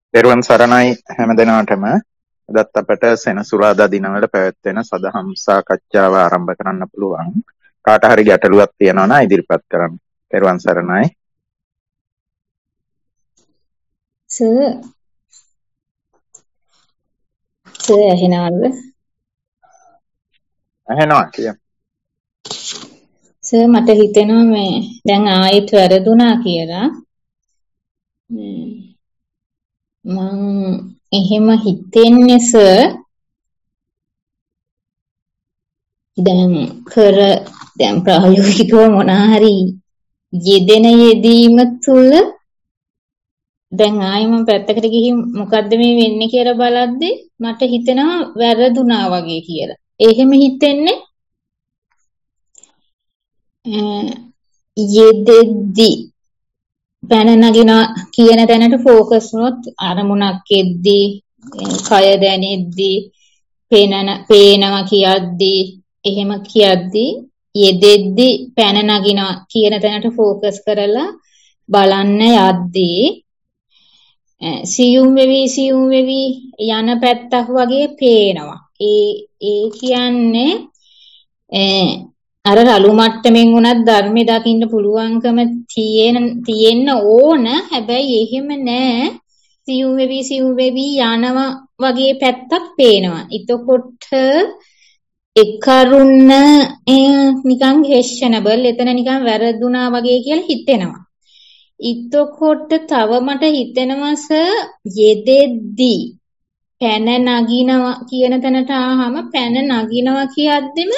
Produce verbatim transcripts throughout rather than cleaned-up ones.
පෙරවන් සරණයි හැම දෙනාටම. අදත් අපට සෙනසුරාදා දිනවල පැවැත්වෙන සදහම් සාකච්ඡාව ආරම්භ කරන්න පුළුවන්. කාට හරි ගැටලුවක් තියෙනවා නම් ඉදිරිපත් කරන්න. පෙරවන් සරණයි. සර් සර් ඇහෙනවද? ඇහෙනවා කියන්න. සර් මට හිතෙනවා මේ දැන් ආයෙත් වැරදුනා කියලා. මං එහෙම හිතෙන්නේ සර් දැන් කර දැන් ප්‍රායෝගිකව මොනවා හරි යෙදෙන යෙදීම තුල දැන් ආයෙ මම පැත්තකට ගිහින් මොකද්ද මේ වෙන්නේ කියලා බලද්දි මට හිතෙනවා වැරදුනා වගේ කියලා. එහෙම හිතෙන්නේ යෙදෙද්දි පැන නගින කියන තැනට ફોකස් වුණොත් අරමුණක් එද්දි කය දැනෙද්දි පේනන පේනවා කියද්දි එහෙම කියද්දි යෙදෙද්දි පැන නගින කියන තැනට ફોකස් කරලා බලන්න යද්දි සියුම් වෙවි සියුම් වෙවි යන පැත්තක් වගේ පේනවා. ඒ ඒ කියන්නේ අර රළු මට්ටමින් උනත් ධර්මය දකින්න පුළුවන්කම තියෙන තියෙන්න ඕන. හැබැයි එහෙම නෑ. සියුම් වෙවි සියුම් වෙවි යනවා වගේ පැත්තක් පේනවා. එතකොට ඒ කරුණ නිකන් හෙෂනබල් එතන නිකන් වැරදුනා වගේ කියලා හිතෙනවා. එතකොට තව මට හිතෙනවස යෙදෙද්දි පැන නගිනවා කියන තැනට ආවම පැන නගිනවා කියද්දිම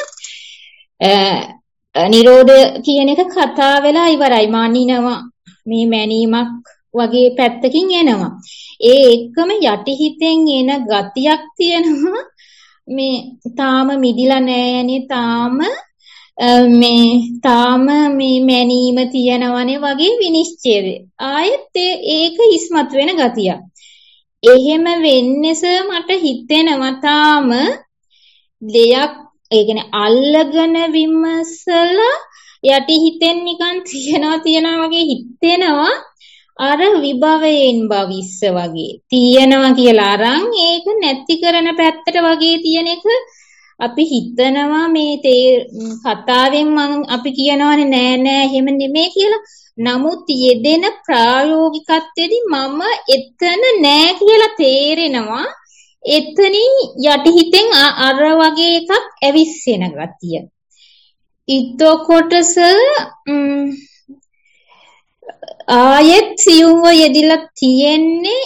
නිරෝධ කියන එක කතා වෙලා ඉවරයි. මනිනවා මේ මැනීමක් වගේ පැත්තකින් එනවා. ඒ එක්කම යටිහිතෙන් එන ගතියක් තියෙනවා. මේ තාම මිදිලා නෑනේ තාම මේ තාම මේ මැනීම තියනවනේ වගේ විනිශ්චයද. ආයෙත් ඒක ඉස්මතු වෙන ගතියක්. එහෙම වෙන්නේස මට හිතෙනවා තාම දෙයක් ඒ කියන්නේ අල්ලගෙන විමසලා යටි හිතෙන් නිකන් තියනවා තියනවා වගේ හිතෙනවා. අර විභවයෙන් භවිස්ස වගේ තියනවා කියලා අරන් ඒක නැති කරන පැත්තට වගේ තියෙන එක අපි හිතනවා. මේ කතාවෙන් මම අපි කියනවානේ නෑ නෑ එහෙම නෙමෙයි කියලා. නමුත් යෙදෙන ප්‍රායෝගිකත්වයේදී මම එතන නෑ කියලා තේරෙනවා. එතනින් යටිහිතෙන් අර වගේ එකක් ඇවිස්සෙන ගතිය. ඊතකොටස ආයෙත් සියුම්ව යෙදිලා තියෙන්නේ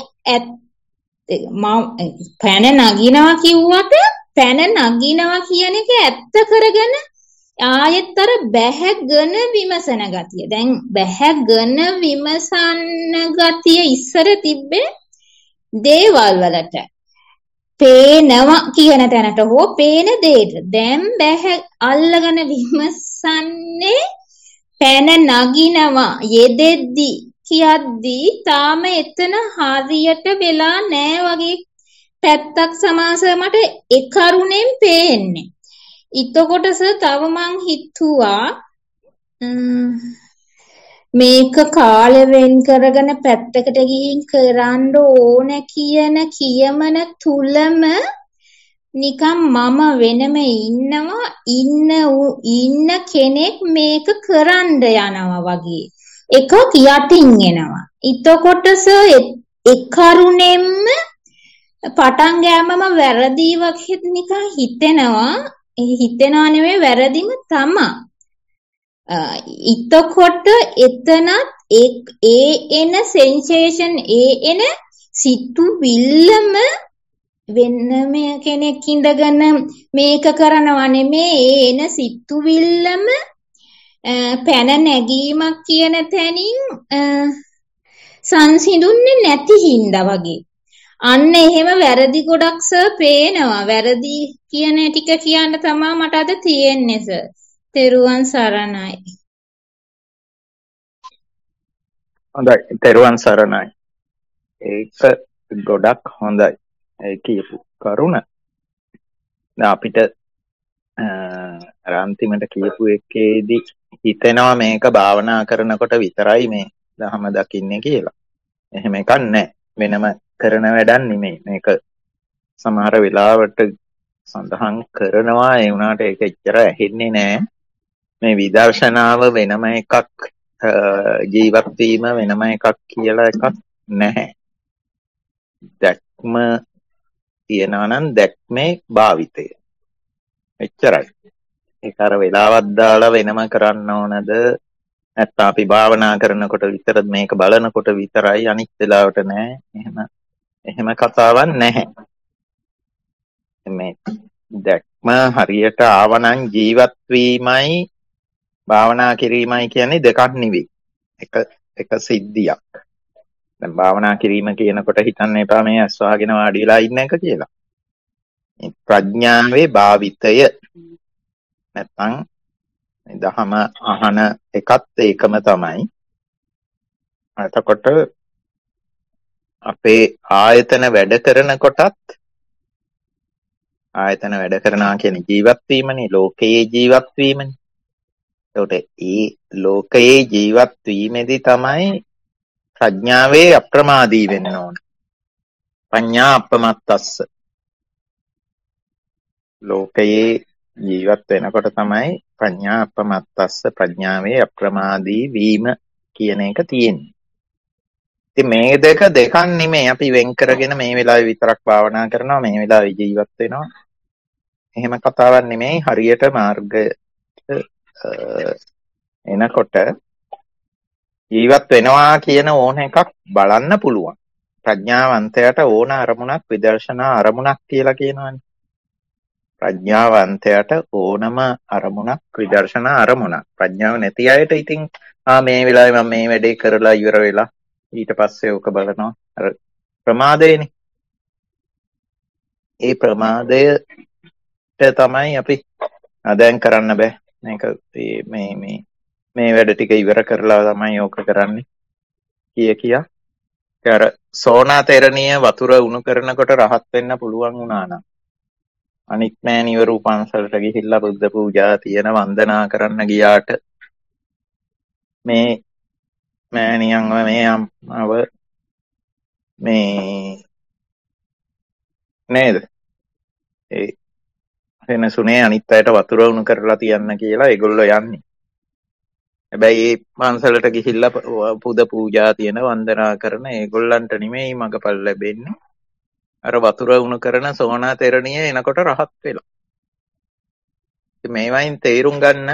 පැන නගිනවා කිව්වට පැන නගිනවා කියන එක ඇත්ත කරගෙන ආයෙත් අර බැහැගෙන විමසන ගතිය. දැන් බැහැගෙන විමසන්න ගතිය ඉස්සර තිබ්බේ දේවල් වලට. පේනවා කියන තැනට හෝ පේන දෙයට. දැන් බැහැ අල්ලගෙන විමසන්නේ පැන නගිනවා යෙදෙද්දි කියද්දි තාම එතන හරියට වෙලා නෑ වගේ පැත්තක් සමාස මට ඒ කරුණෙන් පේන්නේ. ඊතකොටස තව මං හිතුවා මේක කාලෙ වෙන් කරගෙන පැත්තකට ගිහින් කරන්න ඕන කියන කියමන තුලම නිකන් මම වෙනම ඉන්නවා ඉන්න ඉන්න කෙනෙක් මේක කරන්න යනවා වගේ එකක් යටින් එනවා. ඊතකොටස ඒ කරුණෙම පටන් ගෑමම වැරදි වගේ නිකන් හිතෙනවා. ඒ හිතෙනවා නෙවෙයි වැරදිම තමයි. ඉතකොට එතනත් ඒ එන සෙන්සේෂන් ඒ එන සිතුවිල්ලම වෙනම කෙනෙක් ඉඳගෙන මේක කරනවා නෙමේ. ඒ එන සිතුවිල්ලම පැන නැගීමක් කියන තැනින් සංසිඳුන්නේ නැති හින්දා වගේ. අන්න එහෙම වැරදි ගොඩක් සර් පේනවා. වැරදි කියන ටික කියන්න තමයි මට අද තියෙන්නේ සර්. තෙරුවන් සරණයි. හොඳයි. තෙරුවන් සරණයි. ඒක ගොඩක් හොඳයි. ඒ කියපු කරුණ. දැන් අපිට අන්තිමට කියපු එකේදී හිතෙනවා මේක භාවනා කරනකොට විතරයි මේ ධහම දකින්නේ කියලා. එහෙම එකක් නැහැ. වෙනම කරන වැඩක් නෙමෙයි. මේක සමහර වෙලාවට සඳහන් කරනවා ඒ වුණාට ඒක එච්චර ඇහෙන්නේ නැහැ. මේ විදර්ශනාව වෙනම එකක්, ජීවත් වීම වෙනම එකක් කියලා එකක් නැහැ. දැක්ම තියනවා නම් දැක්මේ භාවිතය. එච්චරයි. ඒක අර වෙලාවක් දාලා වෙනම කරන්න ඕනද? නැත්නම් අපි භාවනා කරනකොට විතර මේක බලනකොට විතරයි අනිත් වෙලාවට නෑ. එහෙම එහෙම කතාවක් නැහැ. මේ දැක්ම හරියට ආවනම් ජීවත් වීමයි භාවනා කිරීමයි කියන්නේ දෙකක් නෙවෙයි. එක එක සිද්ධියක්. දැන් භාවනා කිරීම කියනකොට හිතන්න එපා මේ ඇස් වහගෙන වාඩි වෙලා ඉන්න එක කියලා. මේ ප්‍රඥාවේ භාවිතය නැත්නම් දහම අහන එකත් ඒකම තමයි. එතකොට අපේ ආයතන වැඩ කරනකොටත් ආයතන වැඩ කරනවා කියන්නේ ජීවත් වීමනේ, ලෝකයේ ජීවත් වීමනේ. එතකොට ඒ ලෝකයේ ජීවත් වීමේදී තමයි ප්‍රඥාවේ අප්‍රමාදී වෙන්න ඕන. පඤ්ඤා අපමත්තස්ස. ලෝකයේ ජීවත් වෙනකොට තමයි ප්‍රඥා අපමත්තස්ස ප්‍රඥාවේ අප්‍රමාදී වීම කියන එක තියෙන්නේ. ඉතින් මේ දෙක දෙකක් නෙමෙයි. අපි වෙන් කරගෙන මේ වෙලාවේ විතරක් භාවනා කරනවා, මේ වෙලාවේ ජීවත් වෙනවා. එහෙම කතාවක් නෙමෙයි. හරියට මාර්ගයට එනකොට ජීවත් වෙනවා කියන ඕන එකක් බලන්න පුළුවන්. ප්‍රඥාවන්තයට ඕන අරමුණක් විදර්ශනා අරමුණක් කියලා කියනවානේ. ප්‍රඥාවන්තයට ඕනම අරමුණක් විදර්ශනා අරමුණක්. ප්‍රඥාව නැති අයට ඉතින් ආ මේ වෙලාවේ මම මේ වැඩේ කරලා ඉවර වෙලා ඊට පස්සේ ඕක බලනවා. අර ප්‍රමාදයනේ. ඒ ප්‍රමාදයට තමයි අපි දැන් කරන්න බෑ. මේක මේ මේ මේ වැඩ ටික ඉවර කරලා තමයි ඕක කරන්නේ කිය කියා. අර සෝනා තෙරණිය වතුර උණු කරනකොට රහත් වෙන්න පුළුවන් වුණා නම් අනිත් මෑණිවරු පන්සලට ගිහිල්ලා බුද්ධ පූජා තියෙන වන්දනා කරන්න ගියාට මේ මෑණියන්ව මේ අම්මව මේ නේද ඒ වෙනසුනේ අනිත් අයට වතුර උණු කරලා තියන්න කියලා ඒගොල්ලෝ යන්නේ. හැබැයි ඒ පන්සලට ගිහිල්ලා පුද පූජා තියෙන වන්දනා කරන ඒගොල්ලන්ට නෙමෙයි මගපල් ලැබෙන්නේ. අර වතුර උණු කරන සෝනා තෙරණිය එනකොට රහත් වෙලා. ඉතින් මේවයින් තේරුම් ගන්න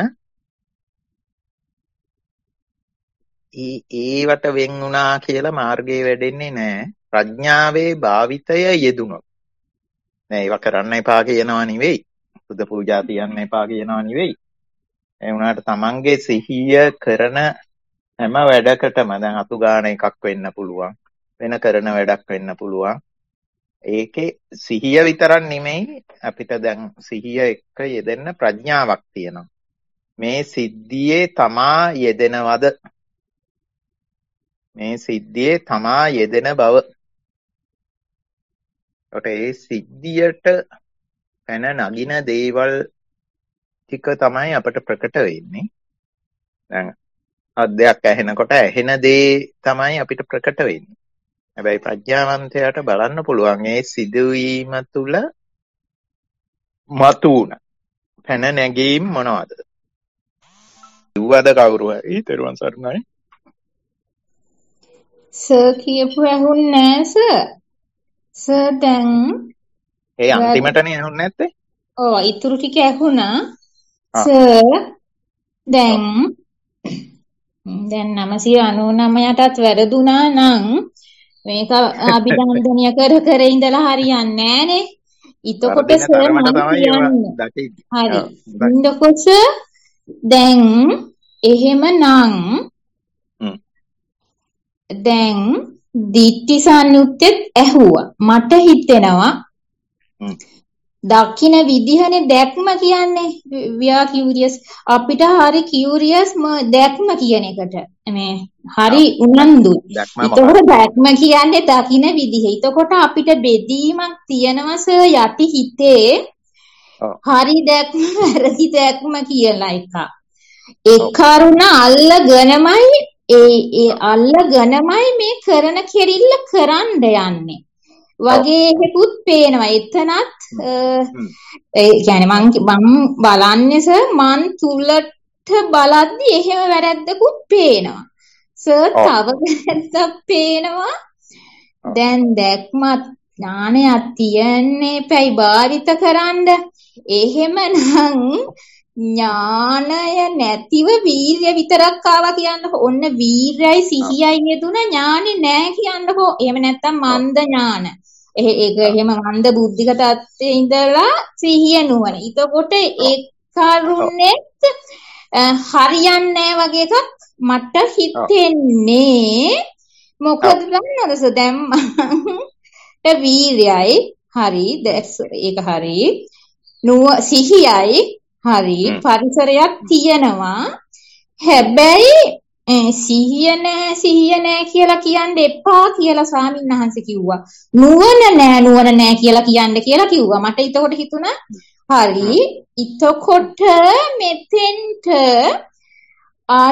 ඒවට වෙන් වුණා කියලා මාර්ගයේ වැඩෙන්නේ නැහැ. ප්‍රඥාවේ භාවිතය යෙදුනොත්. නෑ ඒව කරන්න එපා කියනවා නෙවෙයි. බුද්ධ පූජා තියන්න එපා කියනවා නෙවෙයි. ඒ වුණාට තමන්ගේ සිහිය කරන හැම වැඩකටම දැන් අතු ගාන එකක් වෙන්න පුළුවන්. වෙන කරන වැඩක් වෙන්න පුළුවන්. ඒකේ සිහිය විතරක් නෙමෙයි අපිට දැන් සිහිය එක්ක යෙදෙන්න ප්‍රඥාවක් තියෙනවා. මේ සිද්ධියේ තමා යෙදෙනවද? මේ සිද්ධියේ තමා යෙදෙන බව. ඒකට ඒ සිද්ධියට පැන නගින දේවල් ටික තමයි අපට ප්‍රකට වෙන්නේ. දැන් අද්දයක් ඇහෙනකොට ඇහෙන දේ තමයි අපිට ප්‍රකට වෙන්නේ. හැබැයි ප්‍රඥාවන්තයාට බලන්න පුළුවන් ඒ සිදුවීම තුළ මතුවන පැන නැගීම් මොනවද? දුවද කවුරු හරි තෙරුවන් සරණයි. සර් කියපු ඇහුන්නේ නෑ සර්. සර් දැන් ඒ අන්තිමටනේ ඇහුන්නේ නැත්තේ? ඔව් ඊටු ටික ඇහුණා. සර් දැන් දැන් නවසිය අනූනවයටත් වැරදුනා නම් මේක අභිනන්දනය කර කර ඉඳලා හරියන්නේ නෑනේ. ඊතකොට සර් මම කියන්නේ. හරි. ඉන්නකොට දැන් එහෙමනම් දැන් දිට්ඨි සංයුත්තෙත් ඇහුවා. මට හිතෙනවා දකින්න විදිහනේ දැක්ම කියන්නේ. we are curious. අපිට හරි curious දැක්ම කියන එකට මේ හරි උනන්දුයි. ඒතකොට දැක්ම කියන්නේ දකින්න විදිහ. ඒතකොට අපිට බෙදීමක් තියෙනවා සර් යටි හිතේ. හරි දැක්ම වැරදි දැක්ම කියලා එකක්. ඒ කරුණ අල්ලගෙනමයි ඒ ඒ අල්ලගෙනමයි මේ කරන කෙරිල්ල කරන්න යන්නේ. වගේ එකකුත් පේනවා. එතනත් ඒ කියන්නේ මං මං බලන්නේ සර් මං තුලට බලද්දි එහෙම වැරද්දකුත් පේනවා. සර් තව වැරද්දක් පේනවා. දැන් දැක්මත් ඥානයක් තියන්නේ පැයි භාවිත කරන්න. එහෙමනම් ඥානය නැතිව වීර්ය විතරක් ආවා කියන්නකො. ඔන්න වීර්යයි සිහියයි යෙදුන ඥානෙ නෑ කියන්නකො. එහෙම නැත්තම් මන්ද ඥාන. ඒක එහෙම මන්ද බුද්ධික තත්ත්වයේ ඉඳලා සිහිය නුවණ. එතකොට ඒ කරුණෙත් හරියන්නේ නෑ වගේ එකක් මට හිතෙන්නේ. මොකද දන්නවද දැන් මට වීර්යයි හරි ඒක හරි නුව සිහියයි හරි පරිසරයක් තියෙනවා. හැබැයි සිහිය නැහැ සිහිය නැහැ කියලා කියන්න එපා කියලා ස්වාමීන් වහන්සේ කිව්වා. නුවණ නැහැ නුවණ නැහැ කියලා කියන්න කියලා කිව්වා. මට එතකොට හිතුණා හරි එතකොට මෙතෙන්ට අර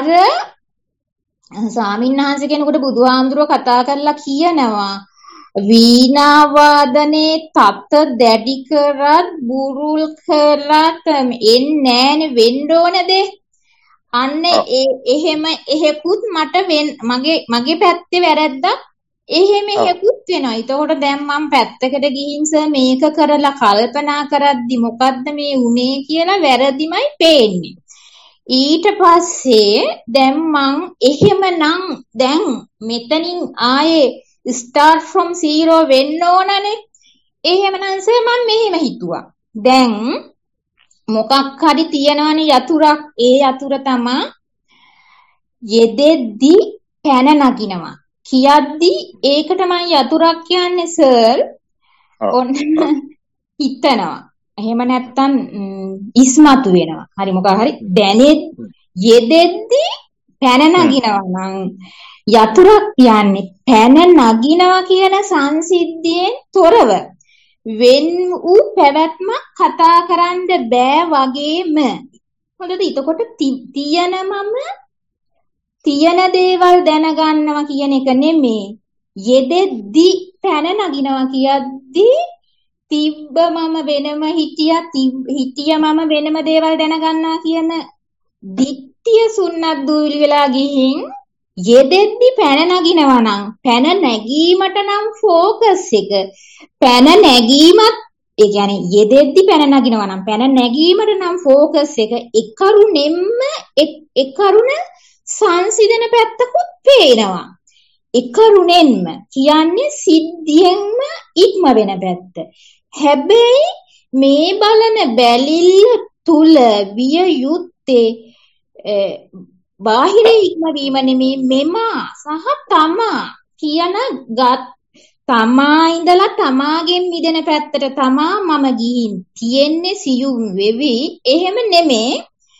ස්වාමීන් වහන්සේ කෙනෙකුට බුදුහාමුදුරුව කතා කරලා කියනවා වීණා වාදනේ තත් දැඩි කරත් බුරුල් කරත් එන්නේ නැනේ වෙන්න ඕනද අන්න ඒ එහෙම එහෙකුත් මට මගේ මගේ පැත්තේ වැරද්දක් එහෙම එහෙකුත් වෙනවා. ඒතකොට දැන් මම පැත්තකට ගිහින් මේක කරලා කල්පනා කරද්දි මොකද්ද මේ උනේ කියලා වැරදිමයි පේන්නේ. ඊට පස්සේ දැන් මං එහෙමනම් දැන් මෙතනින් ආයේ start from zero වෙන්න ඕනනේ. එහෙමනම් සර් මම මෙහෙම හිතුවා. දැන් මොකක් හරි තියනවනේ යතුරක්. ඒ යතුර තමයි යෙදෙද්දි පැන නගිනවා. කියද්දි ඒකට මම යතුරක් කියන්නේ සර්. ඔන්න හිතනවා. එහෙම නැත්තම් ඉස්මතු වෙනවා. හරි මොකක් හරි දැනෙත් යෙදෙද්දි පැන නගිනවා නම් යතුරක් කියන්නේ පැන නගිනවා කියන සංසිද්ධියෙන් තොරව වෙන් වූ පැවැත්මක් කතා කරන්න බෑ වගේම. හොඳද? එතකොට තියෙන මම තියෙන දේවල් දැනගන්නවා කියන එක නෙමේ. යෙදෙද්දි පැන නගිනවා කියද්දි තිබ්බ මම වෙනම හිටියා හිටිය මම වෙනම දේවල් දැනගන්නවා කියන දිට්ඨිය සුන්නත් දූවිලි වෙලා ගිහින් යෙදෙද්දි පැන නගිනවා නම් පැන නැගීමට නම් ફોකස් එක පැන නැගීමත් ඒ කියන්නේ යෙදෙද්දි පැන නගිනවා නම් පැන නැගීමට නම් ફોකස් එක එකරුණෙම්ම එකරුණ සංසිඳන පැත්තකුත් පේනවා. එකරුණෙන්ම කියන්නේ සිද්ධියෙන්ම ඉක්ම වෙන පැත්ත. හැබැයි මේ බලන බැලිල්ල තුල විය යුත්තේ බාහිර ඉක්මවීම නෙමේ මෙමා සහ තමා කියන ගත් තමා ඉඳලා තමාගෙන් මිදෙන පැත්තට තමා මම ගිහින් තියෙන්නේ සියුම් වෙවි. එහෙම නෙමේ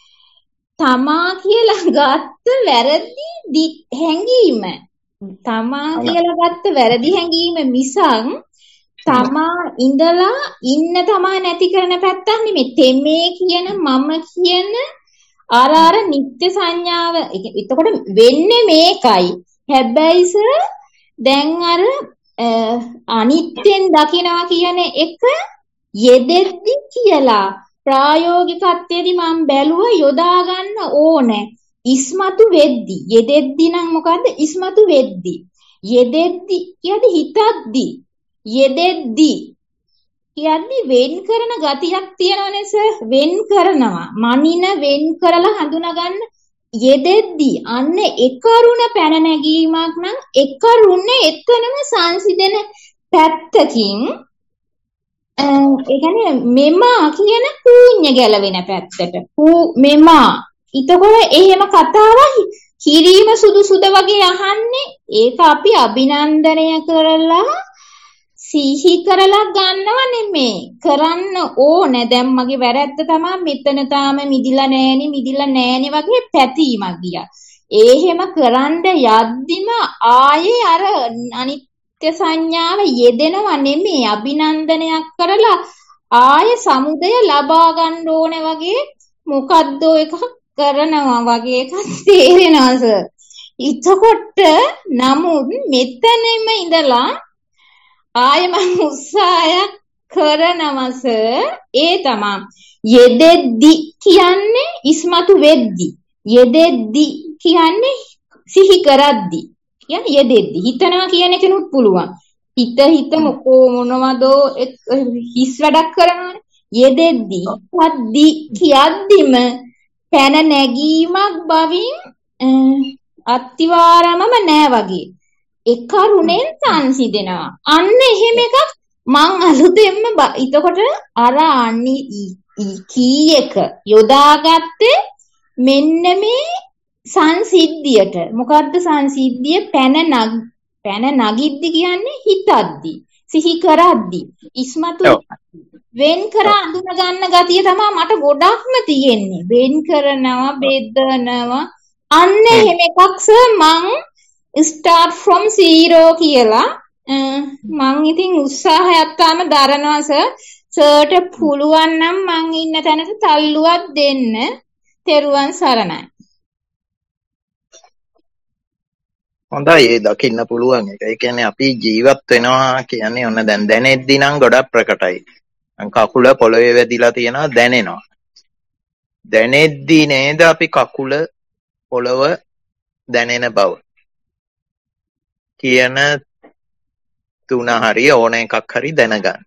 තමා කියලා ගත්ත වැරදි හැඟීම තමා කියලා ගත්ත වැරදි හැඟීම මිසක් තමා ඉඳලා ඉන්න තමා නැති කරන පැත්තක් නෙමෙයි. තෙමේ කියන මම කියන අර අර නිත්‍ය සංඥාව. එතකොට වෙන්නේ මේකයි. හැබැයි සර් දැන් අර අනිත්‍යෙන් දකිනවා කියන එක යෙදෙද්දි කියලා ප්‍රායෝගිකත්වයේදී මම බැලුවා යොදා ගන්න ඕනේ. ඉස්මතු වෙද්දි යෙදෙද්දි නම් මොකද්ද ඉස්මතු වෙද්දි යෙදෙද්දි කියන්නේ හිතද්දි යෙදෙද්දි කියන්නේ වෙන් කරන ගතියක් තියෙනවනේ සර්. වෙන් කරනවා මනින වෙන් කරලා හඳුනා ගන්න යෙදෙද්දි අන්න එකරුණ පැන නැගීමක් නම් එකරුණේ එතනම සංසිඳන පැත්තකින් ඒ කියන්නේ මෙමා කියන ශූන්‍ය ගැලවෙන පැත්තට මෙමා. ඊතකොට එහෙම කතාවක් කිරීම සුදුසුද වගේ අහන්නේ. ඒක අපි අභිනන්දනය කරලා සිහි කරලා ගන්නව නෙමේ කරන්න ඕනේ. දැන් මගේ වැරද්ද තමයි මෙතන තාම මිදිලා නෑනේ මිදිලා නෑනේ වගේ පැතීමක් ගියා. එහෙම කරන්න යද්දිම ආයේ අර අනිත්‍ය සංඥාව යෙදෙනව නෙමේ අභිනන්දනයක් කරලා ආයේ සමුදය ලබා ගන්න ඕනේ වගේ මොකද්ද එකක් කරනවා වගේ එකක් තේරෙනවා සර්. එතකොට නමුත් මෙතනෙම ඉඳලා ආයෙ මම උත්සාහයක් කරනවා සර්. ඒ තමයි යෙදෙද්දි කියන්නේ ඉස්මතු වෙද්දි. යෙදෙද්දි කියන්නේ සිහි කරද්දි. කියන්නේ යෙදෙද්දි. හිතනවා කියන එකනුත් පුළුවන්. හිත හිත මොකෝ මොනවදෝ හිස් වැඩක් කරනවානේ. යෙදෙද්දි හිතද්දි කියද්දිම පැන නැගීමක් බවින් අත්තිවාරමම නෑ වගේ. ඒ කරුණෙන් සංසිඳෙනවා. අන්න එහෙම එකක් මං අලුතෙන්ම එතකොට අර අනි කී එක යොදාගත්තේ මෙන්න මේ සංසිද්ධියට. මොකද්ද සංසිද්ධිය? පැන නග පැන නගිද්දි කියන්නේ හිතද්දි, සිහි කරද්දි, ඉස්මතු වෙන් කර අඳුන ගන්න ගතිය තමයි මට ගොඩක්ම තියෙන්නේ. වෙන් කරනවා, බෙදනවා. අන්න එහෙම එකක් සර් මං start from zero කියලා මං ඉතින් උත්සාහයක් තාම දරනවා සර්. සර්ට පුළුවන් නම් මං ඉන්න තැනට තල්ලුවක් දෙන්න. තෙරුවන් සරණයි. හොඳයි ඒ දකින්න පුළුවන් එක. ඒ කියන්නේ අපි ජීවත් වෙනවා කියන්නේ ඔන්න දැන් දැනෙද්දි නම් ගොඩක් ප්‍රකටයි. කකුල පොළවේ වැදිලා තියෙනවා දැනෙනවා. දැනෙද්දි නේද අපි කකුල පොළව දැනෙන බව කියන තුන හරි ඕන එකක් හරි දැනගන්න.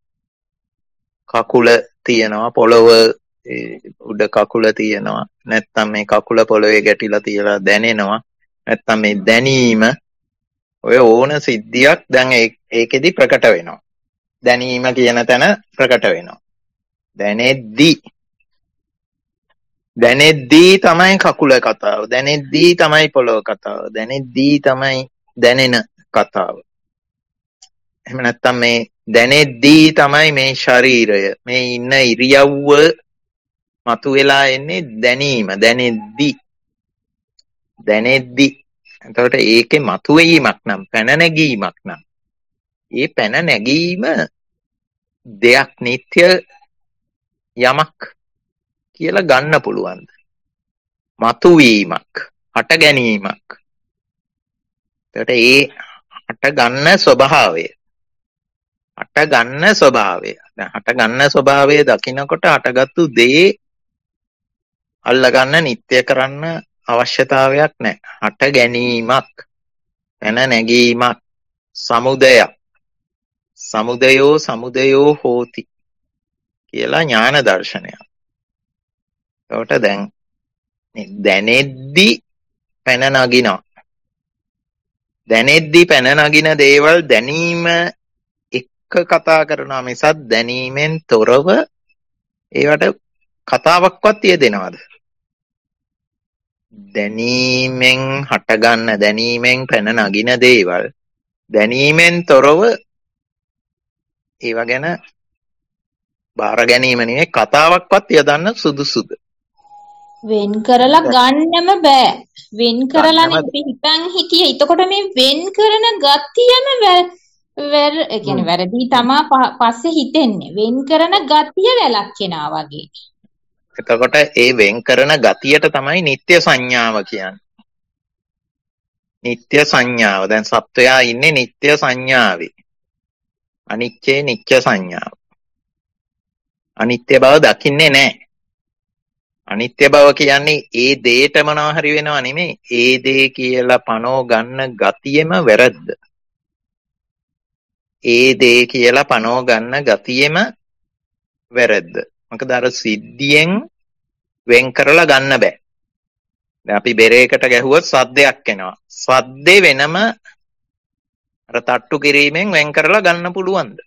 කකුල තියනවා පොළව උඩ කකුල තියනවා නැත්නම් මේ කකුල පොළවේ ගැටිලා තියලා දැනෙනවා නැත්නම් මේ දැනීම ඔය ඕන සිද්ධියක් දැන් ඒකෙදි ප්‍රකට වෙනවා. දැනීම කියන තැන ප්‍රකට වෙනවා. දැනෙද්දි දැනෙද්දී තමයි කකුල කතාව. දැනෙද්දී තමයි පොළොව කතාව. දැනෙද්දී තමයි දැනෙන කතාව. එහෙම නැත්නම් මේ දැනෙද්දී තමයි මේ ශරීරය මේ ඉන්න ඉරියව්ව මතුවලා එන්නේ දැනීම. දැනෙද්දී දැනෙද්දී එතකොට ඒකේ මතුවීමක් නම් පැන නැගීමක් නම් ඒ පැන නැගීම දෙයක් නිත්‍ය යමක් කියලා ගන්න පුළුවන්ද? මතුවීමක්, හට ගැනීමක්. එතකොට ඒ හට ගන්න ස්වභාවය, හට ගන්න ස්වභාවය. දැන් හට ගන්න ස්වභාවය දකිනකොට හටගත්තු දේ අල්ලගන්න නිත්‍ය කරන්න අවශ්‍යතාවයක් නැහැ. හට ගැනීමක්, පැන නැගීමක්, සමුදයක්. සමුදයෝ සමුදයෝ හෝති කියලා ඥාන දර්ශනයක්. එතකොට දැන් දැනෙද්දි පැන නගිනවා. දැනෙද්දි පැන නගින දේවල් දැනීම එක්ක කතා කරනවා මිසක් දැනීමෙන් තොරව ඒවට කතාවක්වත් යෙදෙනවද? දැනීමෙන් හටගන්න දැනීමෙන් පැන නගින දේවල් දැනීමෙන් තොරව ඒව ගැන බාර ගැනීම නෙවෙයි කතාවක්වත් යදන්න සුදුසුද? වෙන් කරලා ගන්නම බෑ. වෙන් කරලානේ අපි හිතන් හිටියේ. එතකොට මේ වෙන් කරන ගතියම වැර ඒ කියන්නේ වැරදි තමා පස්සේ හිතෙන්නේ. වෙන් කරන ගතිය වැළක්කෙනා වගේ. එතකොට ඒ වෙන් කරන ගතියට තමයි නিত্য සංඥාව කියන්නේ. නিত্য සංඥාව. දැන් සත්වයා ඉන්නේ නিত্য සංඥාවේ. අනිත්‍යේ නිත්‍ය සංඥාව. අනිත්‍ය බව දකින්නේ නැහැ. අනිත්‍ය බව කියන්නේ ඒ දේට මොනවා හරි වෙනව නෙමෙයි. ඒ දේ කියලා පනෝ ගන්න ගතියෙම වැරද්ද. ඒ දේ කියලා පනෝ ගන්න ගතියෙම වැරද්ද. මොකද අර සිද්ධියෙන් වෙන් කරලා ගන්න බෑ. දැන් අපි බෙරේකට ගැහුවොත් සද්දයක් එනවා. සද්දේ වෙනම අර තට්ටු කිරීමෙන් වෙන් කරලා ගන්න පුළුවන්ද?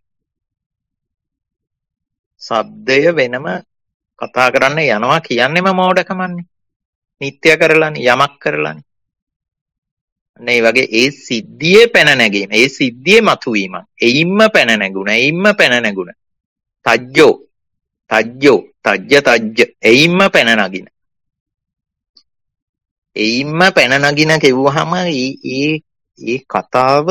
සද්දය වෙනම කතා කරන්න යනවා කියන්නේම මෝඩකමන්නේ. නිත්‍ය කරලානේ යමක් කරලානේ. අනේ වගේ ඒ සිද්ධියේ පැන නැගීම, ඒ සිද්ධියේ මතුවීම, එයින්ම පැන නැගුණ, එයින්ම පැන නැගුණ. තජ්ජෝ, තජ්ජෝ, තජ්ජ තජ්ජ, එයින්ම පැන නගින. එයින්ම පැන නගින කිව්වහම ඒ ඒ ඒ කතාව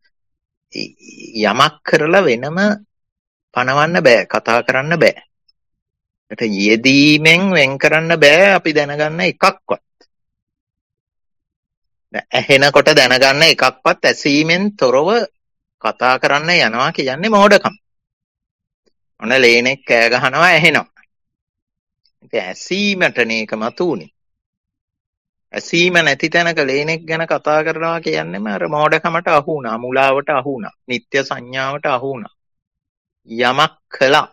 යමක් කරලා වෙනම පනවන්න බෑ, කතා කරන්න බෑ. ඒට යෙදීමෙන් වෙන් කරන්න බෑ අපි දැනගන්න එකක්වත්. ඇහෙනකොට දැනගන්න එකක්වත් ඇසීමෙන් තොරව කතා කරන්න යනවා කියන්නේ මෝඩකම. ඔන්න ලේනෙක් කෑ ගහනවා ඇහෙනවා. ඉතින් ඇසීමටනේ ඒක මතුනේ. ඇසීම නැති තැනක ලේනෙක් ගැන කතා කරනවා කියන්නේම අර මෝඩකමට අහු වුණා, මුලාවට අහු වුණා, නිත්‍ය සංඥාවට අහු වුණා. යමක් කළා.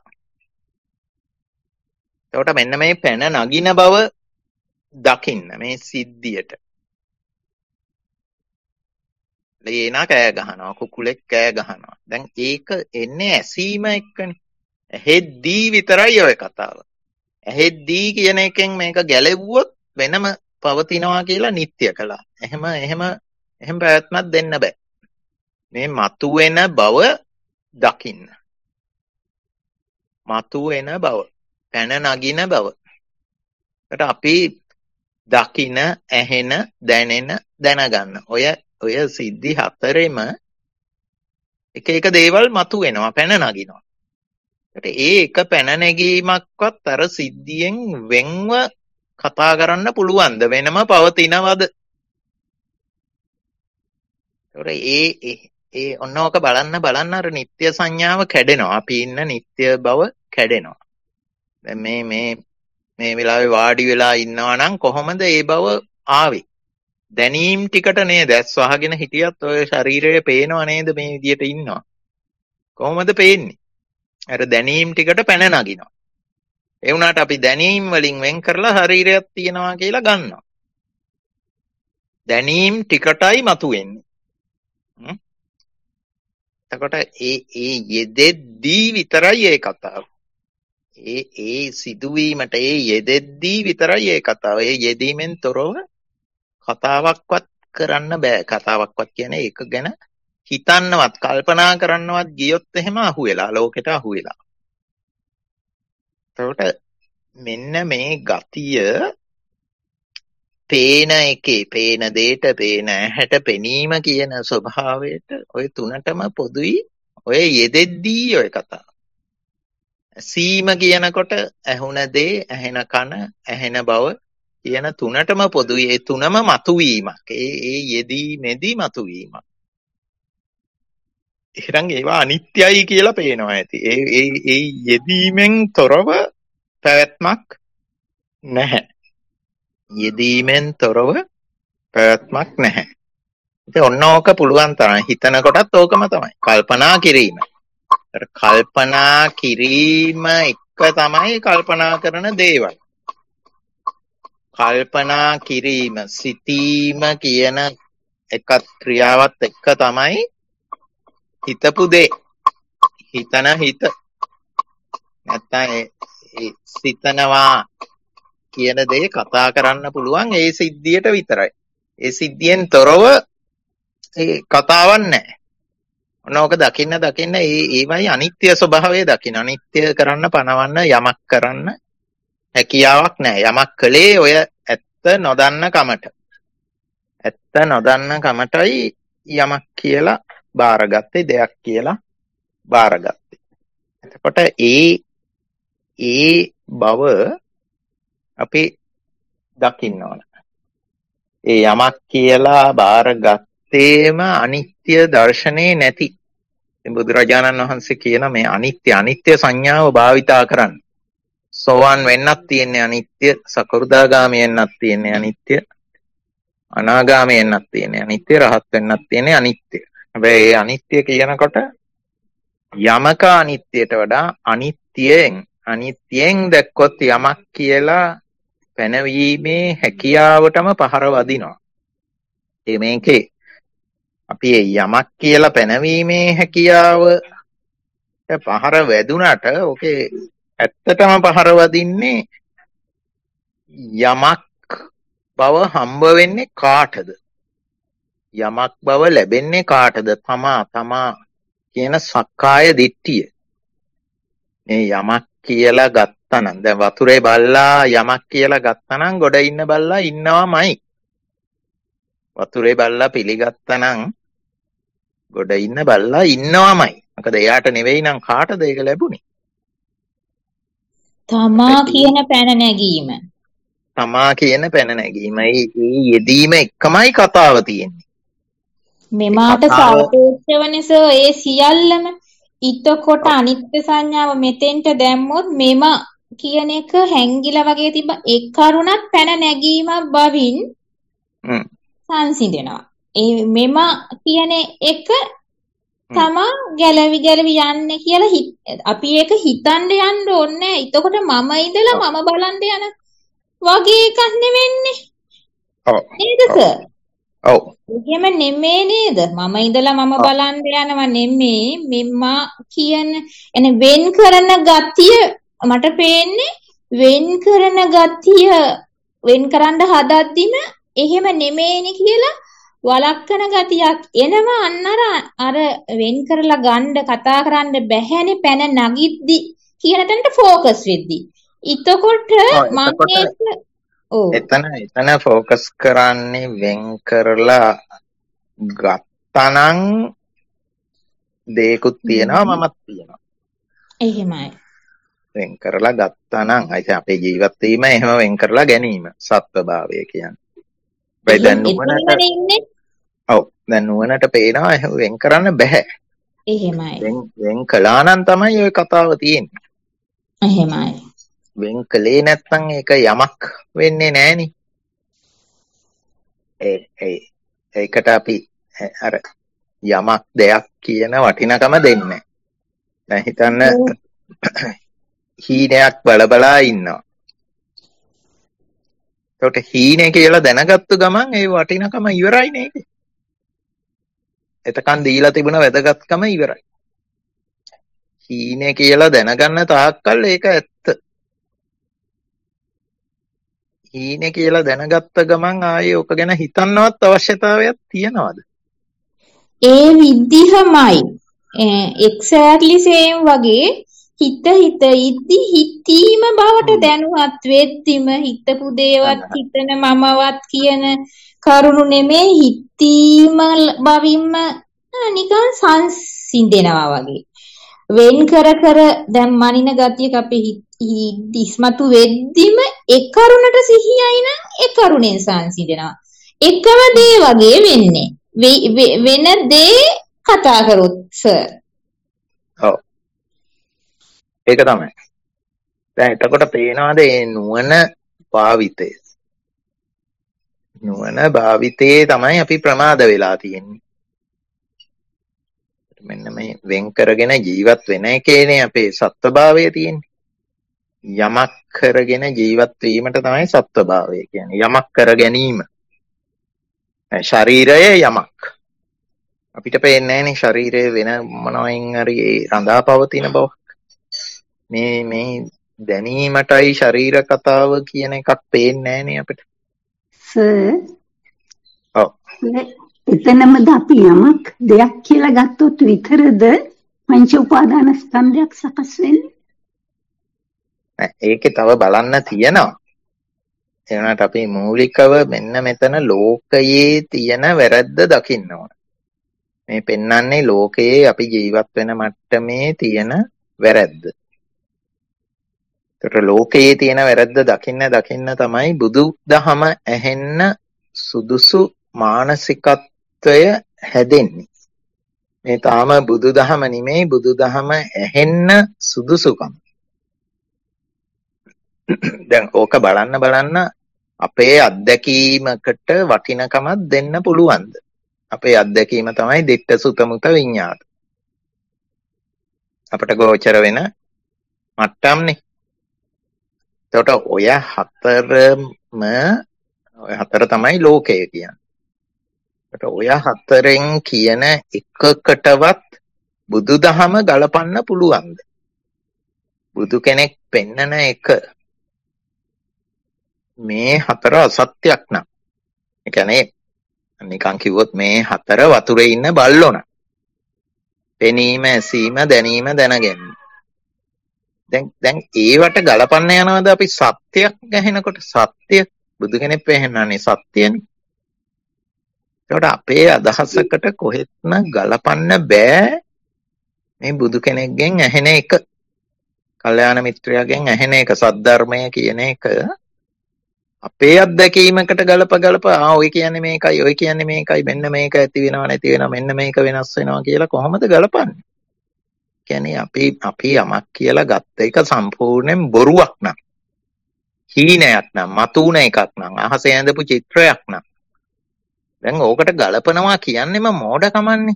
එතකොට මෙන්න මේ පැන නගින බව දකින්න මේ සිද්ධියට. ලේනා කෑ ගහනවා, කුකුලෙක් කෑ ගහනවා. දැන් ඒක එන්නේ ඇසීම එක්කනේ. ඇහෙද්දී විතරයි ඔය කතාව. ඇහෙද්දී කියන එකෙන් මේක ගැලෙව්වොත් වෙනම පවතිනවා කියලා නිත්‍ය කළා. එහෙම එහෙම එහෙම පැවැත්මක් දෙන්න බෑ. මේ මතුවෙන බව දකින්න. මතුවෙන බව, පැන නගින බව. ඒකට අපි දකින, ඇහෙන, දැනෙන, දැනගන්න. ඔය ඔය සිද්ධි හතරෙම එක එක දේවල් මතුවෙනවා, පැන නගිනවා. ඒකට ඒ එක පැන නැගීමක්වත් අර සිද්ධියෙන් වෙන්ව කතා කරන්න පුළුවන්ද? වෙනම පවතිනවද? ඒ ඒ ඔන්නෝක බලන්න බලන්න අර නිත්‍ය සංඥාව කැඩෙනවා. අපි ඉන්න නිත්‍ය බව කැඩෙනවා. දැන් මේ මේ මේ වෙලාවේ වාඩි වෙලා ඉන්නවා නම් කොහොමද ඒ බව ආවේ? දැනීම් ටිකට නේද? ඇස් වහගෙන හිටියත් ඔය ශරීරය පේනව නේද? මේ විදියට ඉන්නවා. කොහොමද පේන්නේ? අර දැනීම් ටිකට පැන නගිනවා. ඒ වුණාට අපි දැනීම් වලින් වෙන් කරලා ශරීරයක් තියෙනවා කියලා ගන්නවා. දැනීම් ටිකටයි මතුවෙන්නේ. එතකොට ඒ ඒ යෙදෙද්දී විතරයි ඒ කතාව. ඒ ඒ සිදුවීමට ඒ යෙදෙද්දී විතරයි ඒ කතාව. ඒ යෙදීමෙන් තොරව කතාවක්වත් කරන්න බෑ. කතාවක්වත් කියන්නේ ඒක ගැන හිතන්නවත් කල්පනා කරන්නවත් ගියොත් එහෙම අහුවෙලා, ලෝකෙට අහුවෙලා. එතකොට මෙන්න මේ ගතිය පේන එකේ, පේන දෙයට, පේන ඇහැට පෙනීම කියන ස්වභාවයට ඔය තුනටම පොදුයි. ඔය යෙදෙද්දී ඔය කතාව. සීම කියනකොට ඇහුණ දේ, ඇහෙන කන, ඇහෙන බව කියන තුනටම පොදුයි. ඒ තුනම මතුවීමක්. ඒ ඒ යෙදීමේදී මතුවීමක්. එහෙනම් ඒවා අනිත්‍යයි කියලා පේනවා ඇති. ඒ ඒ ඒ යෙදීමෙන් තොරව පැවැත්මක් නැහැ. යෙදීමෙන් තොරව පැවැත්මක් නැහැ. ඉතින් ඔන්න ඕක පුළුවන් තරම් හිතන කොටත් ඕකම තමයි. කල්පනා කිරීම. කල්පනා කිරීම එක තමයි කල්පනා කරන දේවල්. කල්පනා කිරීම, සිතීම කියන එක ක්‍රියාවත් එක්ක තමයි හිතපු දේ. හිතන හිත. නැත්තම් සිතනවා කියන දේ කතා කරන්න පුළුවන් ඒ සිද්ධියට විතරයි. ඒ සිද්ධියෙන් තොරව ඒ කතාවක් නැහැ. ඔනෝක දකින්න දකින්න ඒ ඒවයි අනිත්‍ය ස්වභාවය දකින්න. අනිත්‍ය කරන්න පනවන්න යමක් කරන්න හැකියාවක් නැහැ. යමක් කළේ ඔය ඇත්ත නොදන්න කමට. ඇත්ත නොදන්න කමටයි යමක් කියලා බාරගත්තේ, දෙයක් කියලා බාරගත්තේ. එතකොට ඒ ඒ බව අපි දකින්න ඕන. ඒ යමක් කියලා බාරගත්තේම අනිත්‍ය දර්ශනේ නැති. බුදුරජාණන් වහන්සේ කියන මේ අනිත්‍ය අනිත්‍ය සංඥාව භාවිතා කරන්න. සෝවාන් වෙන්නත් තියෙන්නේ අනිත්‍ය, සකෘදාගාමී වෙන්නත් තියෙන්නේ අනිත්‍ය, අනාගාමී වෙන්නත් තියෙන්නේ අනිත්‍ය, රහත් වෙන්නත් තියෙන්නේ අනිත්‍ය. හැබැයි මේ අනිත්‍ය කියනකොට යමක අනිත්‍යයට වඩා අනිත්‍යයෙන් අනිත්‍යයෙන් දැක්කොත් යමක් කියලා පැනවීමේ හැකියාවටම පහර වදිනවා. ඒ මේකේ අපි යමක් කියලා පැනවීමේ හැකියාව පහර වැදුනට ඕකේ ඇත්තටම පහර වදින්නේ යමක් බව හම්බ වෙන්නේ කාටද? යමක් බව ලැබෙන්නේ කාටද? තමා තමා කියන සක්කාය දිට්ඨිය. මේ යමක් කියලා ගත්තනම්, දැන් වතුරේ බල්ලා යමක් කියලා ගත්තනම් ගොඩ ඉන්න බල්ලා ඉන්නවමයි. වතුරේ බල්ලා පිළිගත්තනම් ගොඩ ඉන්න බල්ලා ඉන්නවමයි. මොකද එයාට නෙවෙයි නම් කාටද ඒක ලැබුණේ? තමා කියන පැන නැගීම. තමා කියන පැන නැගීම. ඒ යෙදීම එකමයි කතාව තියෙන්නේ. මෙමාට සාපේක්ෂවනේ සර් ඒ සියල්ලම. ඊටකොට අනිත්‍ය සංඥාව මෙතෙන්ට දැම්මොත් මෙම කියන එක හැංගිලා වගේ තිබ්බ එක් කරුණක් පැන නැගීමක් බවින් සංසිඳෙනවා. ඒ මෙම කියන එක තමා ගැලවි ගැලවි යන්නේ කියලා අපි ඒක හිතන්න යන්න ඕනේ. එතකොට මම ඉඳලා මම බලන්න යන වගේ එකක් නෙවෙන්නේ. ඔව්. නේද සර්? ඔව්. එහෙම නෙමෙයි නේද? මම ඉඳලා මම බලන්න යනවා නෙමෙයි. මෙම්මා කියන එන වෙන් කරන ගතිය මට පේන්නේ වෙන් කරන ගතිය වෙන් කරන්න හදද්දිම එහෙම නෙමෙයිනේ කියලා වළක්වන ගතියක් එනවා. අන්න අර වෙන් කරලා ගන්න කතා කරන්න බැහැනේ පැන නගිද්දි කියන තැනට ફોකස් වෙද්දි. එතකොට මම එතන එතන ફોකස් කරන්නේ වෙන් කරලා ගත්තනම් දෙයක්ත් තියෙනවා මමත් තියෙනවා. එහෙමයි. වෙන් කරලා ගත්තනම් අයිති අපේ ජීවත් වීම එහෙම වෙන් කරලා ගැනීම සත්වභාවය කියන්නේ. දැන් නුවණට ඔව් දැන් නුවණට පේනවා එහෙම වෙන් කරන්න බෑ. එහෙමයි. වෙන් වෙන් කළා නම් තමයි ওই කතාව තියෙන්නේ. එහෙමයි. වෙන් කළේ නැත්නම් ඒක යමක් වෙන්නේ නෑනේ. ඒ ඒ ඒකට අපි අර යමක් දෙයක් කියන වටිනකම දෙන්නේ. දැන් හිතන්න හීනයක් බලබලා ඉන්නවා. ඒකට හීනේ කියලා දැනගත්තු ගමන් ඒ වටිනකම ඉවරයි නේද? එතකන් දීලා තිබුණ වැදගත්කම ඉවරයි. හීනේ කියලා දැනගන්න තාක්කල් ඒක ඇත්ත. හීනේ කියලා දැනගත්ත ගමන් ආයේ ඔක ගැන හිතන්නවත් අවශ්‍යතාවයක් තියනවද? ඒ විදිහමයි. එක්සැක්ට්ලි සේම් වගේ හිත හිත ඉද්දි හිතීම බවට දැනුවත් වෙද්දිම හිතපු දේවත් හිතන මමවත් කියන කරුණු නෙමේ හිතීම බවින්ම නිකන් සංසිඳෙනවා වගේ. වෙන් කර කර දැන් මනින ගතියක අපි ඉස්මතු වෙද්දිම ඒ කරුණට සිහියයි නම් ඒ කරුණෙන් සංසිඳෙනවා. එකම දේ වගේ වෙන්නේ. වෙන දේ කතා කරොත් සර්. ඔව්. ඒක තමයි. දැන් එතකොට පේනවාද මේ නුවණ භාවිතය. නුවණ භාවිතයේ තමයි අපි ප්‍රමාද වෙලා තියෙන්නේ. මෙන්න මේ වෙන් කරගෙන ජීවත් වෙන එකේනේ අපේ සත්වභාවය තියෙන්නේ. යමක් කරගෙන ජීවත් වීමට තමයි සත්වභාවය කියන්නේ. යමක් කර ගැනීම. ශරීරය යමක්. අපිට පේන්නේ නැහැනේ ශරීරය වෙන මොනවයින් හරි රඳා පවතින බව. මේ මේ දැනීමටයි ශරීර කතාව කියන එකක් පේන්නේ නැහැනේ අපිට. සර්. ඔව්. එතනමද අපි යමක් දෙයක් කියලා ගත්තොත් විතරද පංච උපාදාන ස්කන්ධයක් සකස් වෙන්නේ? ඒකේ තව බලන්න තියෙනවා. එනකට අපි මූලිකව මෙන්න මෙතන ලෝකයේ තියෙන වැරද්ද දකින්න ඕන. මේ පෙන්වන්නේ ලෝකයේ අපි ජීවත් වෙන මට්ටමේ තියෙන වැරද්ද. ඒතර ලෝකයේ තියෙන වැරද්ද දකින්න දකින්න තමයි බුදු දහම ඇහෙන්න සුදුසු මානසිකත්වය හැදෙන්නේ. මේ තාම බුදු දහම නෙමෙයි බුදු දහම ඇහෙන්න සුදුසුකම. දැන් ඕක බලන්න බලන්න අපේ අත්දැකීමකට වටිනකමක් දෙන්න පුළුවන්ද? අපේ අත්දැකීම තමයි දිට්ඨ සුත මුත විඤ්ඤාත. අපට ගෝචර වෙන මට්ටම්නේ. එතකොට ඔය හතරම ඔය හතර තමයි ලෝකය කියන්නේ. එතකොට ඔය හතරෙන් කියන එකකටවත් බුදුදහම ගලපන්න පුළුවන්ද? බුදු කෙනෙක් පෙන්නන එක මේ හතර අසත්‍යක් නම්. ඒ කියන්නේ නිකන් කිව්වොත් මේ හතර වතුරේ ඉන්න බල්ලෝ නම්. පෙනීම, ඇසීම, දැනීම, දැනගැනීම. දැන් දැන් ඒවට ගලපන්න යනවාද අපි සත්‍යයක් ගහනකොට? සත්‍ය බුදු කෙනෙක් පෙන්නන්නේ සත්‍යනේ. ඒකට අපේ අදහසකට කොහෙත්ම ගලපන්න බෑ මේ බුදු කෙනෙක්ගෙන් ඇහෙන එක. කල්යාණ මිත්‍රයාගෙන් ඇහෙන එක, සද්ධර්මය කියන එක අපේ අත්දැකීමකට ගලප ගලප ආ ඔය කියන්නේ මේකයි ඔය කියන්නේ මේකයි මෙන්න මේක ඇති වෙනවා නැති වෙනවා මෙන්න මේක වෙනස් වෙනවා කියලා කොහොමද ගලපන්නේ? කියන්නේ අපි අපි යමක් කියලා ගත්ත එක සම්පූර්ණයෙන් බොරුවක් නම් හීනයක් නම් මතුන එකක් නම් අහසේ ඇඳපු චිත්‍රයක් නම් දැන් ඕකට ගලපනවා කියන්නේම මෝඩකමන්නේ.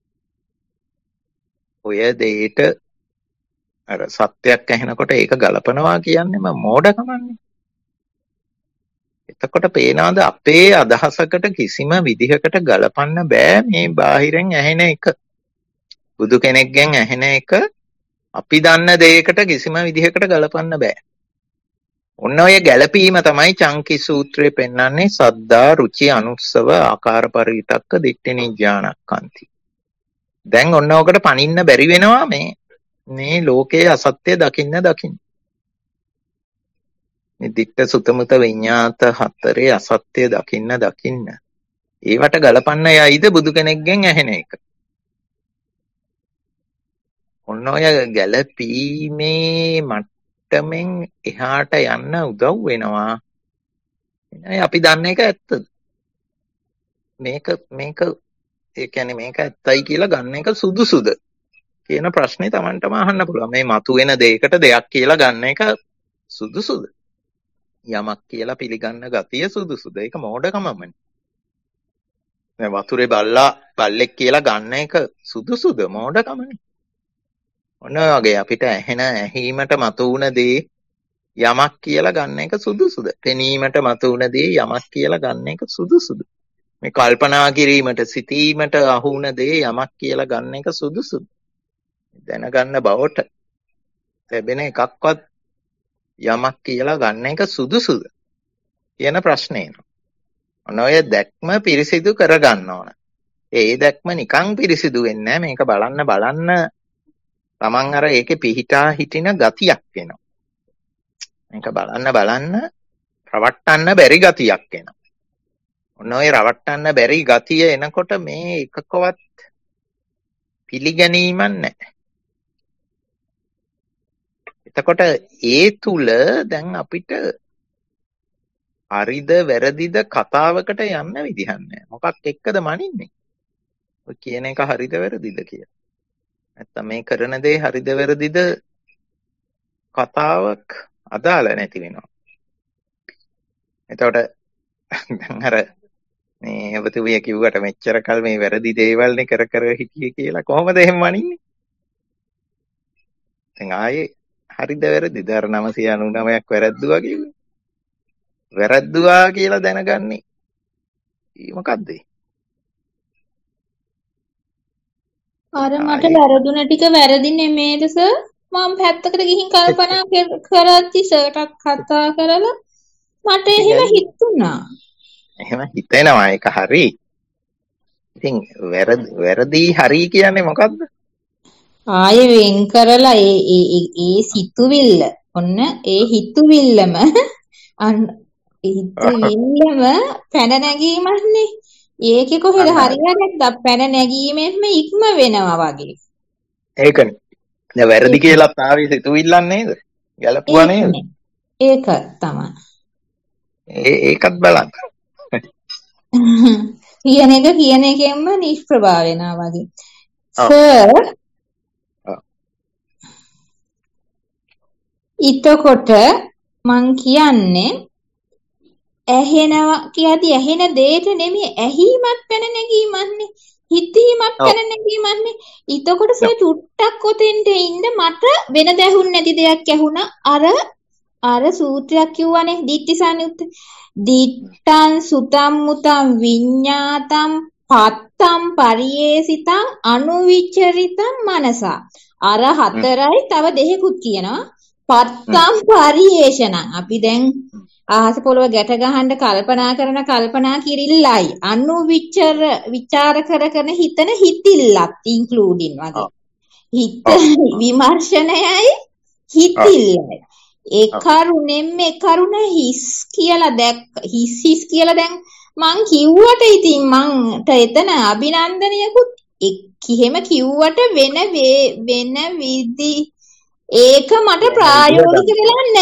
ඔය දෙයට අර සත්‍යයක් ඇහෙනකොට ඒක ගලපනවා කියන්නේම මෝඩකමන්නේ. එතකොට පේනවාද අපේ අදහසකට කිසිම විදිහකට ගලපන්න බෑ මේ බාහිරෙන් ඇහෙන එක. බුදු කෙනෙක්ගෙන් ඇහෙන එක අපි දන්න දෙයකට කිසිම විදිහකට ගලපන්න බෑ. ඔන්න ඔය ගැලපීම තමයි චංකි සූත්‍රයේ පෙන්වන්නේ සද්දා රුචි අනුස්සව ආකාර පරිවිතක්ක දිට්ඨි නිඥානක්ඛන්ති. දැන් ඔන්න ඔකට පනින්න බැරි වෙනවා මේ මේ ලෝකයේ අසත්‍ය දකින්න දකින්න. මේ දිට්ඨ සුතමුත විඤ්ඤාත හතරේ අසත්‍ය දකින්න දකින්න. ඒවට ගලපන්න යයිද බුදු කෙනෙක්ගෙන් ඇහෙන එක. ඔන්න ඔය ගැලපීමේ මට්ටමින් එහාට යන්න උදව් වෙනවා. අපි දන්න එක ඇත්තද? මේක මේක ඒ කියන්නේ මේක ඇත්තයි කියලා ගන්න එක සුදුසුද කියන ප්‍රශ්නේ Tamanටම අහන්න පුළුවන්. මේ මතුවෙන දෙයකට දෙයක් කියලා ගන්න එක සුදුසුද? යමක් කියලා පිළිගන්න ගතිය සුදුසුද? ඒක මෝඩකමමනේ. දැන් වතුරේ බල්ලා බල්ලෙක් කියලා ගන්න එක සුදුසුද? මෝඩකමනේ. ඔන්න වගේ අපිට ඇහෙන ඇහිීමට මතුවුන දේ යමක් කියලා ගන්න එක සුදුසුද? පෙනීමට මතුවුන දේ යමක් කියලා ගන්න එක සුදුසුද? මේ කල්පනා කිරීමට සිතීමට අහුවුන දේ යමක් කියලා ගන්න එක සුදුසුද? දැනගන්න බවට ලැබෙන එකක්වත් යමක් කියලා ගන්න එක සුදුසුද කියන ප්‍රශ්නේ එනවා. ඔන්න ඔය දැක්ම පිරිසිදු කරගන්න ඕන. ඒ දැක්ම නිකන් පිරිසිදු වෙන්නේ නැහැ. මේක බලන්න බලන්න තමන් අර ඒකේ පිහිටා හිටින ගතියක් එනවා. මේක බලන්න බලන්න රවට්ටන්න බැරි ගතියක් එනවා. ඔන්න ඔය රවට්ටන්න බැරි ගතිය එනකොට මේ එකකවත් පිළිගැනීමක් නැහැ. එතකොට ඒ තුල දැන් අපිට හරිද වැරදිද කතාවකට යන්න විදිහක් නැහැ. මොකක් එක්කද මනින්නේ? ඔය කියන එක හරිද වැරදිද කියලා. නැත්තම් මේ කරන දේ හරිද වැරදිද කතාවක් අදාළ නැති වෙනවා. එතකොට දැන් අර මේ ඔබතුමිය කිව්වට මෙච්චර කල් මේ වැරදි දේවල් නේ කර කර හිටියේ කියලා කොහොමද එහෙම වනින්නේ? දැන් ආයේ හරිද වැරදිද අර නවසිය අනූනවයක් වැරද්දුවා කිව්වේ. වැරද්දුවා කියලා දැනගන්නේ මොකද්ද? අර මට වැරදුන ටික වැරදි නෙමේද සර්? මම පැත්තකට ගිහින් කල්පනා කරද්දි සර්ටත් කතා කරලා මට එහෙම හිතුණා. එහෙම හිතෙනවා ඒක හරි. ඉතින් වැරදි වැරදි හරි කියන්නේ මොකද්ද? ආයේ වෙන් කරලා ඒ ඒ ඒ සිතුවිල්ල ඔන්න ඒ හිතුවිල්ලම අන්න හිතුවිල්ලම පැන නැගීමන්නේ. ඒකේ කොහෙද හරියටද පැන නැගීමෙන්ම ඉක්ම වෙනවා වගේ. ඒකනේ. දැන් වැරදි කියලා ආවේ සිතුවිල්ලක් නේද? ගැලපුවා නේද? ඒක තමයි. ඒ ඒකත් බලන්න. කියන එක කියන එකෙන්ම නිෂ්ප්‍රභා වෙනවා වගේ. සර් ඊටකොට මං කියන්නේ ඇහෙනවා කියදී ඇහෙන දෙයට නෙමෙයි ඇහිමත් පැන නැගීමන්නේ හිතීමත් පැන නැගීමන්නේ. ඊටකොට සර් චුට්ටක් ඔතෙන්ට ඉන්න මට වෙන දැහුන් නැති දෙයක් ඇහුණා. අර අර සූත්‍රයක් කිව්වනේ දිට්ඨි සංයුත්ත දිට්ඨං සුතම් මුතම් විඤ්ඤාතම් පත්තම් පරියේසිතං අනුවිචරිතං මනසා. අර හතරයි තව දෙකකුත් කියනවා. පත්තම් පරියේෂණ අපි දැන් ආහස පොළව ගැට ගහන්න කල්පනා කරන කල්පනා කිරිල්ලයි අනුවිචර විචාර කර කරන හිතන හිතිල්ලත් ඉන්ක්ලූඩින් වගේ හිත විමර්ශනයයි හිතිල්ලයි ඒ කරුණෙන් මේ කරුණ හිස් කියලා දැක්ක හිස් හිස් කියලා දැන් මං කිව්වට ඉතින් මංට එතන අභිනන්දනයකුත් කිහෙම කිව්වට වෙන වෙන විදි ඒක මට ප්‍රායෝගික වෙලා නැහැ.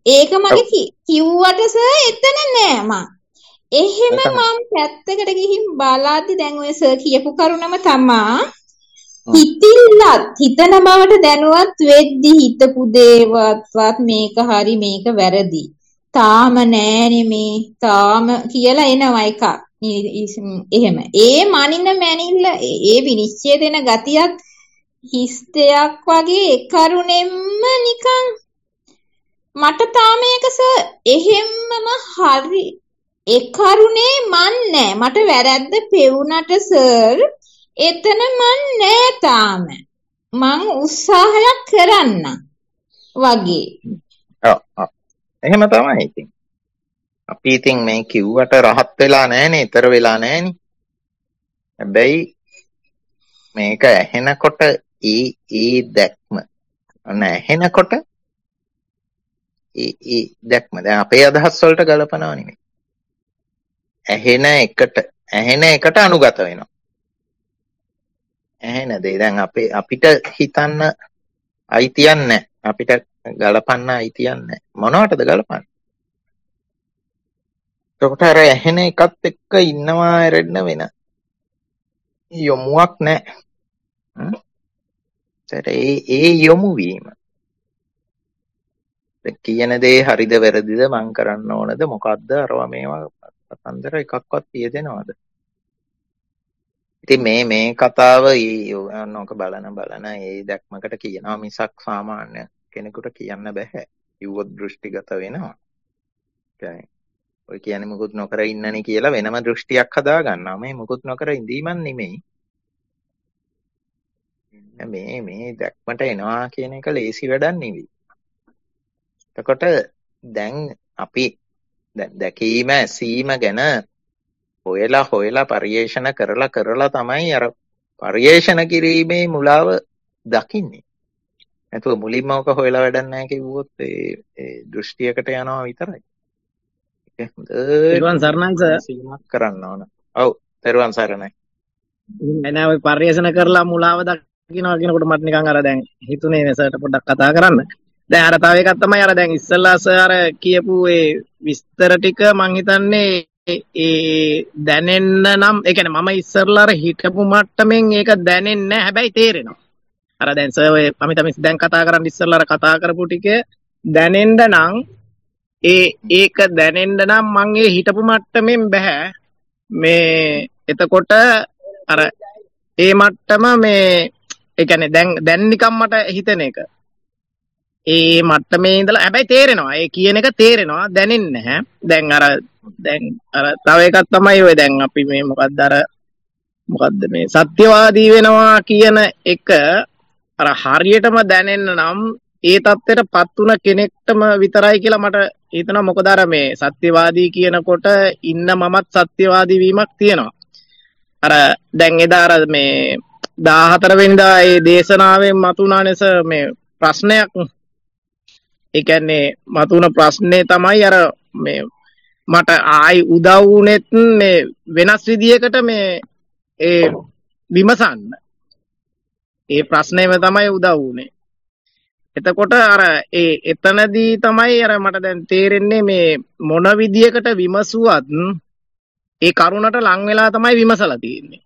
ඒක මගේ කිව්වට සර් එතන නෑ මං. එහෙම මම පැත්තකට ගිහින් බලද්දි දැන් ඔය සර් කියපු කරුණම තමා හිතිල්ලත් හිතන බවට දැනුවත් වෙද්දි හිතපු දේවත්වත් මේක හරි මේක වැරදි. තාම නෑනේ මේ තාම කියලා එනවා එකක්. එහෙම. ඒ මනින මැනිල්ල ඒ විනිශ්චය දෙන ගතියත් හිස්තයක් වගේ ඒ කරුණෙම්ම නිකන් මට තාම ඒක සර් එහෙම්මම හරි ඒ කරුණේ මන් නෑ මට වැරද්ද පෙවුනට සර් එතන මන් නෑ තාම මං උත්සාහයක් කරන්න වගේ. ඔව් ඔව් එහෙම තමයි ඉතින්. අපි ඉතින් මේ කිව්වට රහත් වෙලා නැහනේ, ඊතර වෙලා නැහනේ. හැබැයි මේක ඇහෙනකොට ඒ ඒ දැක්ම නැහෙනකොට ඒ ඒ දැක්ම දැන් අපේ අදහස් වලට ගලපනවා නෙමෙයි. ඇහෙන එකට ඇහෙන එකට අනුගත වෙනවා. ඇහෙන දේ දැන් අපේ අපිට හිතන්න අයිතියක් නැහැ. අපිට ගලපන්න අයිතියක් නැහැ. මොනවටද ගලපන්නේ? එතකොට අර ඇහෙන එකත් එක්ක ඉන්නවා ඇරෙන්න වෙන යොමුවක් නැහැ. ඒ ඒ යොමු වීම කියන දේ හරිද වැරදිද මං කරන්න ඕනද මොකද්ද අරවා මේවා කතන්දර එකක්වත් තියෙදෙනවද? ඉතින් මේ මේ කතාව ඕක බලන බලන ඒ දැක්මකට කියනවා මිසක් සාමාන්‍ය කෙනෙකුට කියන්න බෑ. කිව්වොත් දෘෂ්ටිගත වෙනවා. ඔය කියන්නේ මුකුත් නොකර ඉන්නනේ කියලා වෙනම දෘෂ්ටියක් හදා ගන්නවා. මේ මුකුත් නොකර ඉඳීමක් නෙමෙයි. මේ මේ දැක්මට එනවා කියන එක ලේසි වැඩක් නෙවෙයි. එතකොට දැන් අපි දැකීම ඇසීම ගැන හොයලා හොයලා පරිේෂණ කරලා කරලා තමයි අර පරිේෂණ කිරීමේ මුලාව දකින්නේ. නැතුව මුලින්ම ඔක හොයලා වැඩක් නැහැ කිව්වොත් ඒ දෘෂ්ටියකට යනවා විතරයි. තෙරුවන් සරණයි සර්. සීමා කරන්න ඕන. ඔව් තෙරුවන් සරණයි. එනේ ඔය පරිේෂණ කරලා මුලාව දකින්නවා කියනකොට මට නිකන් අර දැන් හිතුනේ මේ සර්ට පොඩ්ඩක් කතා කරන්න. දැන් අර තව එකක් තමයි අර දැන් ඉස්සල්ලා සර් අර කියපු ඒ විස්තර ටික මං හිතන්නේ ඒ දැනෙන්න නම් ඒ කියන්නේ මම ඉස්සල්ලා අර හිතපු මට්ටමින් ඒක දැනෙන්නේ නැහැ හැබැයි තේරෙනවා. අර දැන් සර් ඔය අමිතමිස් දැන් කතා කරන් ඉස්සල්ලා අර කතා කරපු ටික දැනෙන්න නම් ඒ ඒක දැනෙන්න නම් මං ඒ හිතපු මට්ටමින් බෑ. මේ එතකොට අර ඒ මට්ටම මේ ඒ කියන්නේ දැන් දැන් නිකම් මට හිතෙන එක ඒ මට්ටමේ ඉඳලා හැබැයි තේරෙනවා. ඒ කියන එක තේරෙනවා දැනෙන්නේ නැහැ. දැන් අර දැන් අර තව එකක් තමයි ඔය දැන් අපි මේ මොකද්ද අර මොකද්ද මේ සත්‍යවාදී වෙනවා කියන එක අර හරියටම දැනෙන්න නම් ඒ தත්ත්වයටපත් උන කෙනෙක්ටම විතරයි කියලා මට හිතෙනවා. මොකද අර මේ සත්‍යවාදී කියනකොට ඉන්න මමත් සත්‍යවාදී වීමක් තියෙනවා. අර දැන් එදා අර මේ දාහතර වෙනිදා ඒ දේශනාවෙන් මතුණානේස මේ ප්‍රශ්නයක්. ඒ කියන්නේ මතුණ ප්‍රශ්නේ තමයි අර මේ මට ආයි උදව් වුණෙත් මේ වෙනස් විදියකට මේ ඒ විමසන්න. ඒ ප්‍රශ්නේම තමයි උදව් වුණේ. එතකොට අර ඒ එතනදී තමයි අර මට දැන් තේරෙන්නේ මේ මොන විදියකට විමසුවත් ඒ කරුණට ලං වෙලා තමයි විමසලා තියෙන්නේ.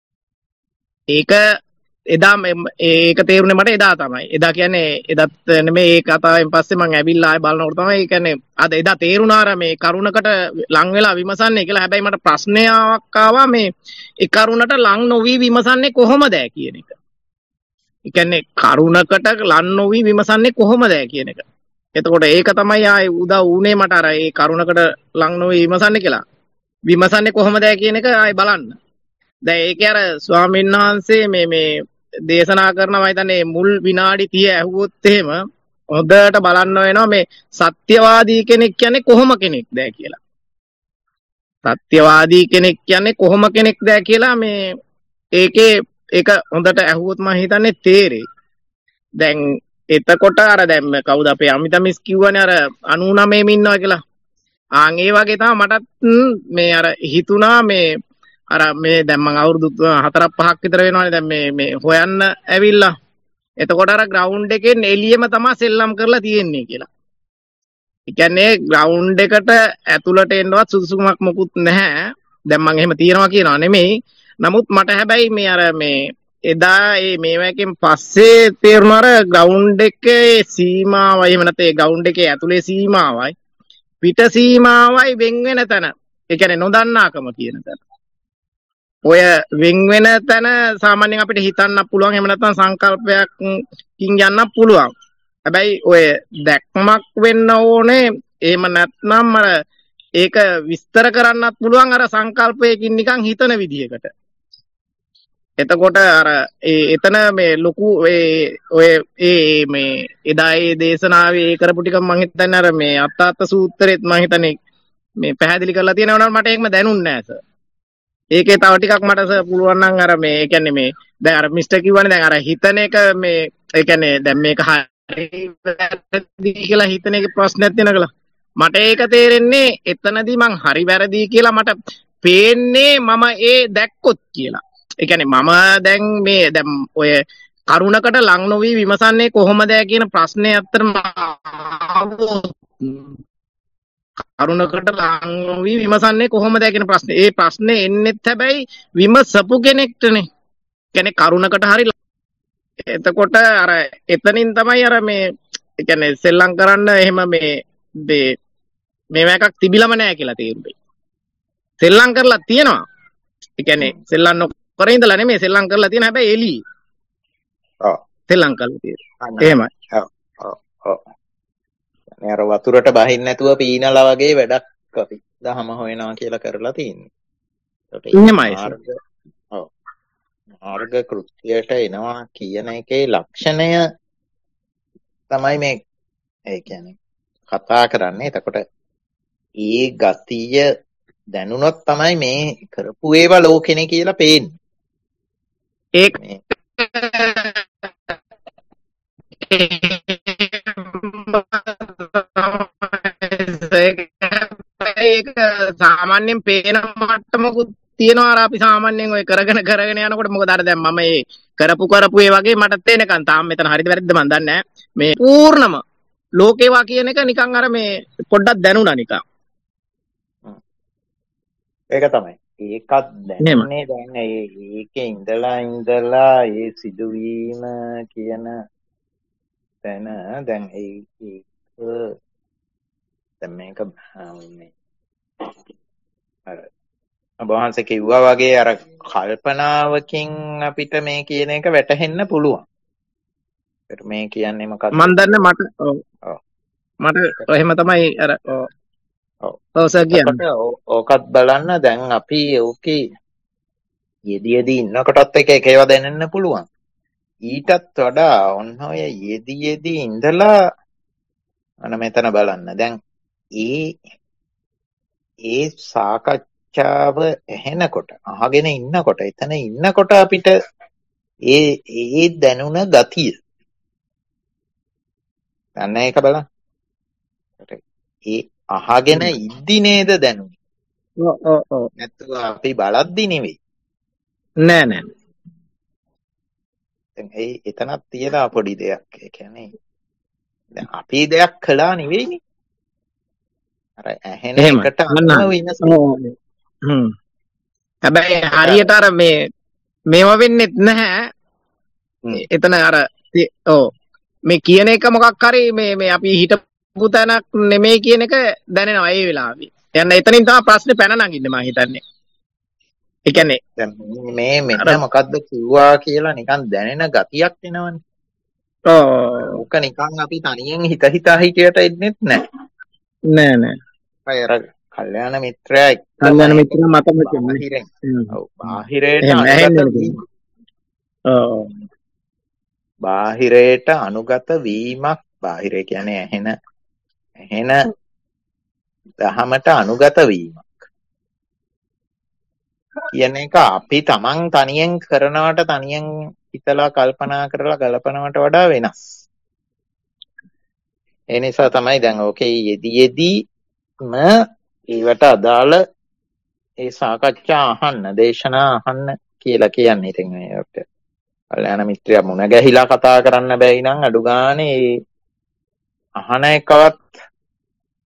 ඒක එදා ඒක තේරුනේ මට එදා තමයි. එදා කියන්නේ එදත් නෙමෙයි ඒ කතාවෙන් පස්සේ මම ඇවිල්ලා ආයෙ බලනකොට තමයි ඒ කියන්නේ අද එදා තේරුණා අර මේ කරුණකට ලං වෙලා විමසන්නේ කියලා. හැබැයි මට ප්‍රශ්නයක් ආවා මේ ඒ කරුණට ලං නොවි විමසන්නේ කොහොමද කියන එක. ඒ කියන්නේ කරුණකට ලං නොවි විමසන්නේ කොහොමද කියන එක. එතකොට ඒක තමයි ආයේ උදව් වුණේ මට අර ඒ කරුණකට ලං නොවි විමසන්නේ කියලා. විමසන්නේ කොහොමද කියන එක ආයේ බලන්න. දැන් ඒකේ අර ස්වාමීන් වහන්සේ මේ මේ දේශනා කරනවා මම හිතන්නේ මුල් විනාඩි තිහ ඇහුවොත් එහෙම හොඳට බලන්න වෙනවා මේ සත්‍යවාදී කෙනෙක් කියන්නේ කොහොම කෙනෙක්ද කියලා. සත්‍යවාදී කෙනෙක් කියන්නේ කොහොම කෙනෙක්ද කියලා මේ ඒකේ ඒක හොඳට ඇහුවොත් මම හිතන්නේ තේරෙයි. දැන් එතකොට අර දැන් කවුද අපේ අමිතමිස් කිව්වනේ අර අනූනමේම ඉන්නවා කියලා. ආන් ඒ වගේ තමයි මටත් මේ අර හිතුණා මේ අර මේ දැන් මම අවුරුදු හතරක් පහක් විතර වෙනවානේ දැන් මේ මේ හොයන්න ඇවිල්ලා. එතකොට අර ග්‍රවුන්ඩ් එකෙන් එළියෙම තමයි සෙල්ලම් කරලා තියෙන්නේ කියලා. ඒ කියන්නේ ග්‍රවුන්ඩ් එකට ඇතුළට එන්නවත් සුදුසුකමක් මොකුත් නැහැ. දැන් මම එහෙම තියනවා කියනවා නෙමෙයි. නමුත් මට හැබැයි මේ අර මේ එදා මේ මේවැකෙන් පස්සේ තේරුණා අර ග්‍රවුන්ඩ් එකේ සීමාවයි එහෙම නැත්නම් ඒ ග්‍රවුන්ඩ් එකේ ඇතුලේ සීමාවයි පිට සීමාවයි වෙන් වෙන තැන. ඒ කියන්නේ නොදන්නාකම කියන තැන. ඔය වෙන් වෙන තැන සාමාන්‍යයෙන් අපිට හිතන්න පුළුවන් එහෙම නැත්නම් සංකල්පයක්කින් යන්න පුළුවන්. හැබැයි ඔය දැක්මක් වෙන්න ඕනේ. එහෙම නැත්නම් අර ඒක විස්තර කරන්නත් පුළුවන් අර සංකල්පයකින් නිකන් හිතන විදිහකට. එතකොට අර ඒ එතන මේ ලොකු ඒ ඔය ඒ මේ එදා ඒ දේශනාවේ ඒ කරපු ටික මම හිතන්නේ අර මේ අත්තාත්ත සූත්‍රෙත් මම හිතන්නේ මේ පැහැදිලි කරලා තියෙනවා නම් මට ඒකම දැනුන්නේ නැහැ සර්. ඒකේ තව ටිකක් මට සර් පුළුවන් නම් අර මේ ඒ කියන්නේ මේ දැන් අර මිස්ටර් කිව්වනේ දැන් අර හිතන එක මේ ඒ කියන්නේ දැන් මේක හරි වැරදි කියලා හිතන එකේ ප්‍රශ්නයක් තියෙනවා. මට ඒක තේරෙන්නේ එතනදී මං හරි වැරදි කියලා මට පේන්නේ මම ඒ දැක්කොත් කියලා. ඒ කියන්නේ මම දැන් මේ දැන් ඔය කරුණකට ලං නොවි විමසන්නේ කොහොමද කියන ප්‍රශ්නේ අත්‍තරම කරුණකට ලං නොවි විමසන්නේ කොහොමද කියන ප්‍රශ්නේ. ඒ ප්‍රශ්නේ එන්නෙත් හැබැයි විමසපු කෙනෙක්ටනේ. කියන්නේ කරුණකට හරි එතකොට අර එතනින් තමයි අර මේ ඒ කියන්නේ සෙල්ලම් කරන්න එහෙම මේ මේ මේව එකක් තිබිලම නැහැ කියලා තේරුනේ. සෙල්ලම් කරලා තියෙනවා. ඒ කියන්නේ සෙල්ලම් නොකර ඉඳලා නෙමෙයි සෙල්ලම් කරලා තියෙන හැබැයි එළියේ. ඔව්. සෙල්ලම් කරලා තියෙනවා. එහෙමයි. ඔව් ඔව් ඔව්. يعني අර වතුරට බහින්න නැතුව පීනලා වගේ වැඩක් අපි දහම හොයනවා කියලා කරලා තියෙන්නේ. එහෙමයි. ඔව්. මාර්ග කෘත්‍යයට එනවා කියන එකේ ලක්ෂණය තමයි මේ ඒ කියන්නේ කතා කරන්නේ. එතකොට ඒ ගතිය දැනුනොත් තමයි මේ කරපු ඒවා ලෝකෙනේ කියලා පේන්නේ. ඒක ඒක සාමාන්‍යයෙන් පේන මට්ටමකුත් තියෙනවා. අර අපි සාමාන්‍යයෙන් ඔය කරගෙන කරගෙන යනකොට මොකද අර දැන් මම මේ කරපු කරපු ඒ වගේ මට තේනකන් තාම මෙතන හරිද වැරදිද මන් දන්නේ නැහැ. මේ පූර්ණම ලෝකේවා කියන එක නිකන් අර මේ පොඩ්ඩක් දැනුණා නිකන්. ඒක තමයි. ඒකත් දැනන්නේ දැන් ඒකේ ඉඳලා ඉඳලා ඒ සිදුවීම කියන තැන දැන් ඒක දැන් මේක මේ අර අබහන්සේ කිව්වා වගේ අර කල්පනාවකින් අපිට මේ කියන එක වැටහෙන්න පුළුවන්. ඒත් මේ කියන්නේ මොකක්ද? මන් දන්නේ මට ඔව් මට එහෙම තමයි අර ඔව් ඔව් සර් කියන්නේ. ඕකත් බලන්න දැන් අපි ඕකේ යෙදී යෙදී ඉන්නකොටත් එක එක ඒවා දැනෙන්න පුළුවන්. ඊටත් වඩා ඔන්න ඔය යෙදී යෙදී ඉඳලා අන මෙතන බලන්න. දැන් ඒ ඒ සාකච්ඡාව ඇහෙනකොට අහගෙන ඉන්නකොට එතන ඉන්නකොට අපිට ඒ ඒ දැනුණ ගතිය දැන් ඒක බලන්න. ඒ අහගෙන ඉද්දි නේද දැනුනේ. ඔව් ඔව් ඔව්. නැත්නම් අපි බලද්දි නෙවෙයි. නෑ නෑ. දැන් ඒ එතනක් තියලා පොඩි දෙයක්. ඒ කියන්නේ දැන් අපි දෙයක් කළා නෙවෙයිනේ. අර ඇහෙන එකට අනුව විනසන. හ්ම්. හැබැයි හරියට අර මේ මේව වෙන්නේ නැහැ. එතන අර ඔව් මේ කියන එක මොකක් හරි මේ මේ අපි හිතපු තැනක් නෙමෙයි කියන එක දැනෙනවා ඒ වෙලාවේ. යන්න එතනින් තමයි ප්‍රශ්නේ පැන නගින්නේ මම හිතන්නේ. ඒ කියන්නේ දැන් මේ මෙන්න මොකද්ද කිව්වා කියලා නිකන් දැනෙන ගතියක් එනවනේ. ඔව්. ඕක නිකන් අපි තනියෙන් හිත හිතා හිටියට එන්නේත් නැහැ. නෑ නෑ. අය අර කල්යාණ මිත්‍රයා එක්ක කල්යාණ මිත්‍රයා මතම කියන්නේ. ඔව් බාහිරයට අනුගත වීම. ඔව්. බාහිරයට අනුගත වීමක් බාහිරය කියන්නේ ඇහෙන ඇහෙන දහමට අනුගත වීමක් කියන එක අපි තමන් තනියෙන් කරනවට තනියෙන් හිතලා කල්පනා කරලා ගලපනවට වඩා වෙනස්. ඒ නිසා තමයි දැන් ඕකේ යෙදී යෙදීම ඒවට අදාළ ඒ සාකච්ඡා අහන්න දේශනා අහන්න කියලා කියන්නේ. ඉතින් මේකට කල්‍යාණ මිත්‍රයා මුණ ගැහිලා කතා කරන්න බැයි නම් අඩු ගානේ අහන එකවත්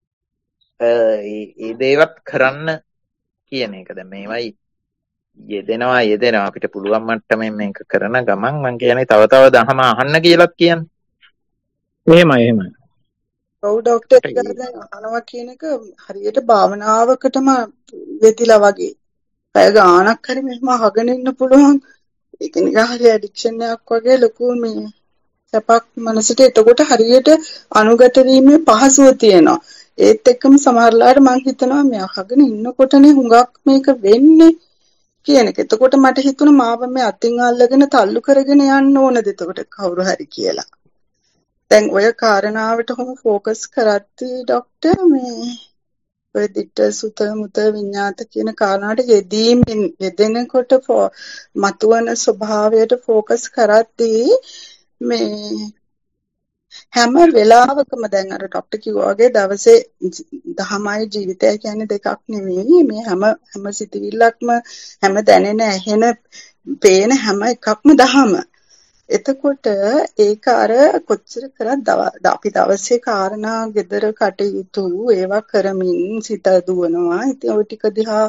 ඒ දේවත් කරන්න කියන එක. දැන් මේවයි යෙදෙනවා යෙදෙනවා අපිට පුළුවන් මට්ටමින් මේක කරන ගමන් මං කියන්නේ තව තව දහම අහන්න කියලාත් කියන්නේ. එහෙමයි එහෙමයි. ඔව් ડોක්ටර් දැන් අහනවා කියන එක හරියට භාවනාවකටම වෙතිලා වගේ. පැය ගාණක් හරි මෙහෙම අහගෙන ඉන්න පුළුවන්. ඒක නිකන් හරි ඇඩික්ෂන් එකක් වගේ ලොකු මේ සැපක් මනසට එතකොට හරියට අනුගත වීමේ පහසුව තියෙනවා. ඒත් එක්කම සමහරලාට මම හිතනවා මේ අහගෙන ඉන්නකොටනේ හුඟක් මේක වෙන්නේ කියන එක. එතකොට මට හිතුණා මාව මේ අතින් අල්ලගෙන තල්ලු කරගෙන යන්න ඕනද එතකොට කවුරු හරි කියලා. දැන් ඔය කාරණාවට හොම ફોકસ කරද්දී ડોක්ටර් මේ ඔය දිට්ඨ සුත මුත විඤ්ඤාත කියන කාරණාට යෙදීමින් යෙදෙනකොට මතුවන ස්වභාවයට ફોકસ කරද්දී මේ හැම වෙලාවකම දැන් අර ડોක්ටර් කිව්වා වගේ දවසේ දහමයි ජීවිතය කියන්නේ දෙකක් නෙවෙයි. මේ හැම හැම සිතිවිල්ලක්ම හැම දැනෙන ඇහෙන පේන හැම එකක්ම දහම. එතකොට ඒක අර කොච්චර කරත් අපි දවසේ කාරණා gedara කටයුතු ඒවා කරමින් සිත දුවනවා. ඉතින් ওই ටික දිහා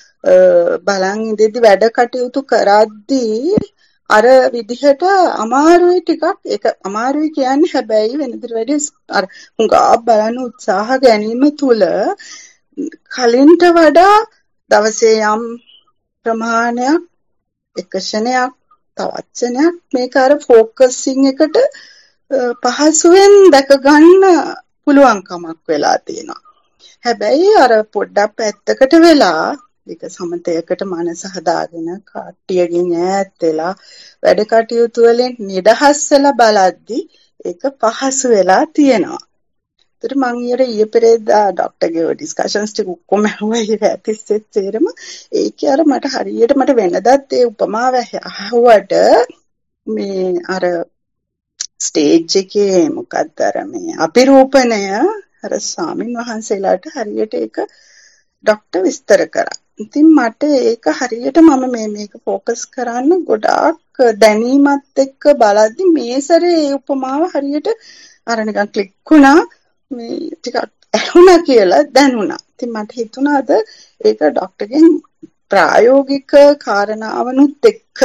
බලන් ඉඳිද්දි වැඩ කටයුතු කරද්දී අර විදිහට අමාරුයි ටිකක්. ඒක අමාරුයි කියන්නේ හැබැයි වෙනදට වැඩිය අර හුඟා බලන උත්සාහ ගැනීම තුල කලින්ට වඩා දවසේ යම් ප්‍රමාණයක් එක ක්ෂණයක් තවත් ක්ෂණයක් මේක අර ફોකසින් එකට පහසුවෙන් දැක ගන්න පුළුවන් කමක් වෙලා තියෙනවා. හැබැයි අර පොඩ්ඩක් පැත්තකට වෙලා ඒක සමතයකට මනස හදාගෙන කාටියකින් ඈත් වෙලා වැඩ කටයුතු වලින් නිදහස් වෙලා බලද්දි ඒක පහසු වෙලා තියෙනවා. ඒතර මම ඊයේ පෙරේදා ડોක්ටර්ගේ ඩිස්කෂන්ස් ටික ඔක්කොම ඇහුවා ඒ ඇතිස්සෙත් තේරෙම ඒකේ අර මට හරියට මට වෙනදත් ඒ උපමාව අහුවට මේ අර ස්ටේජ් එකේ මොකක්ද අර මේ අභිරූපණය අර ස්වාමින් වහන්සේලාට හරියට ඒක ડોක්ටර් විස්තර කරා. ඉතින් මට ඒක හරියට මම මේ මේක ફોકસ කරන්න ගොඩාක් දැනීමත් එක්ක බලද්දි මේ සැරේ ඒ උපමාව හරියට අර නිකන් ක්ලික් වුණා. මේ ටිකක් ඇහුණා කියලා දැනුණා. ඉතින් මට හිතුණාද ඒක ડોක්ටර්ගෙන් ප්‍රායෝගික කාරණාවනුත් එක්ක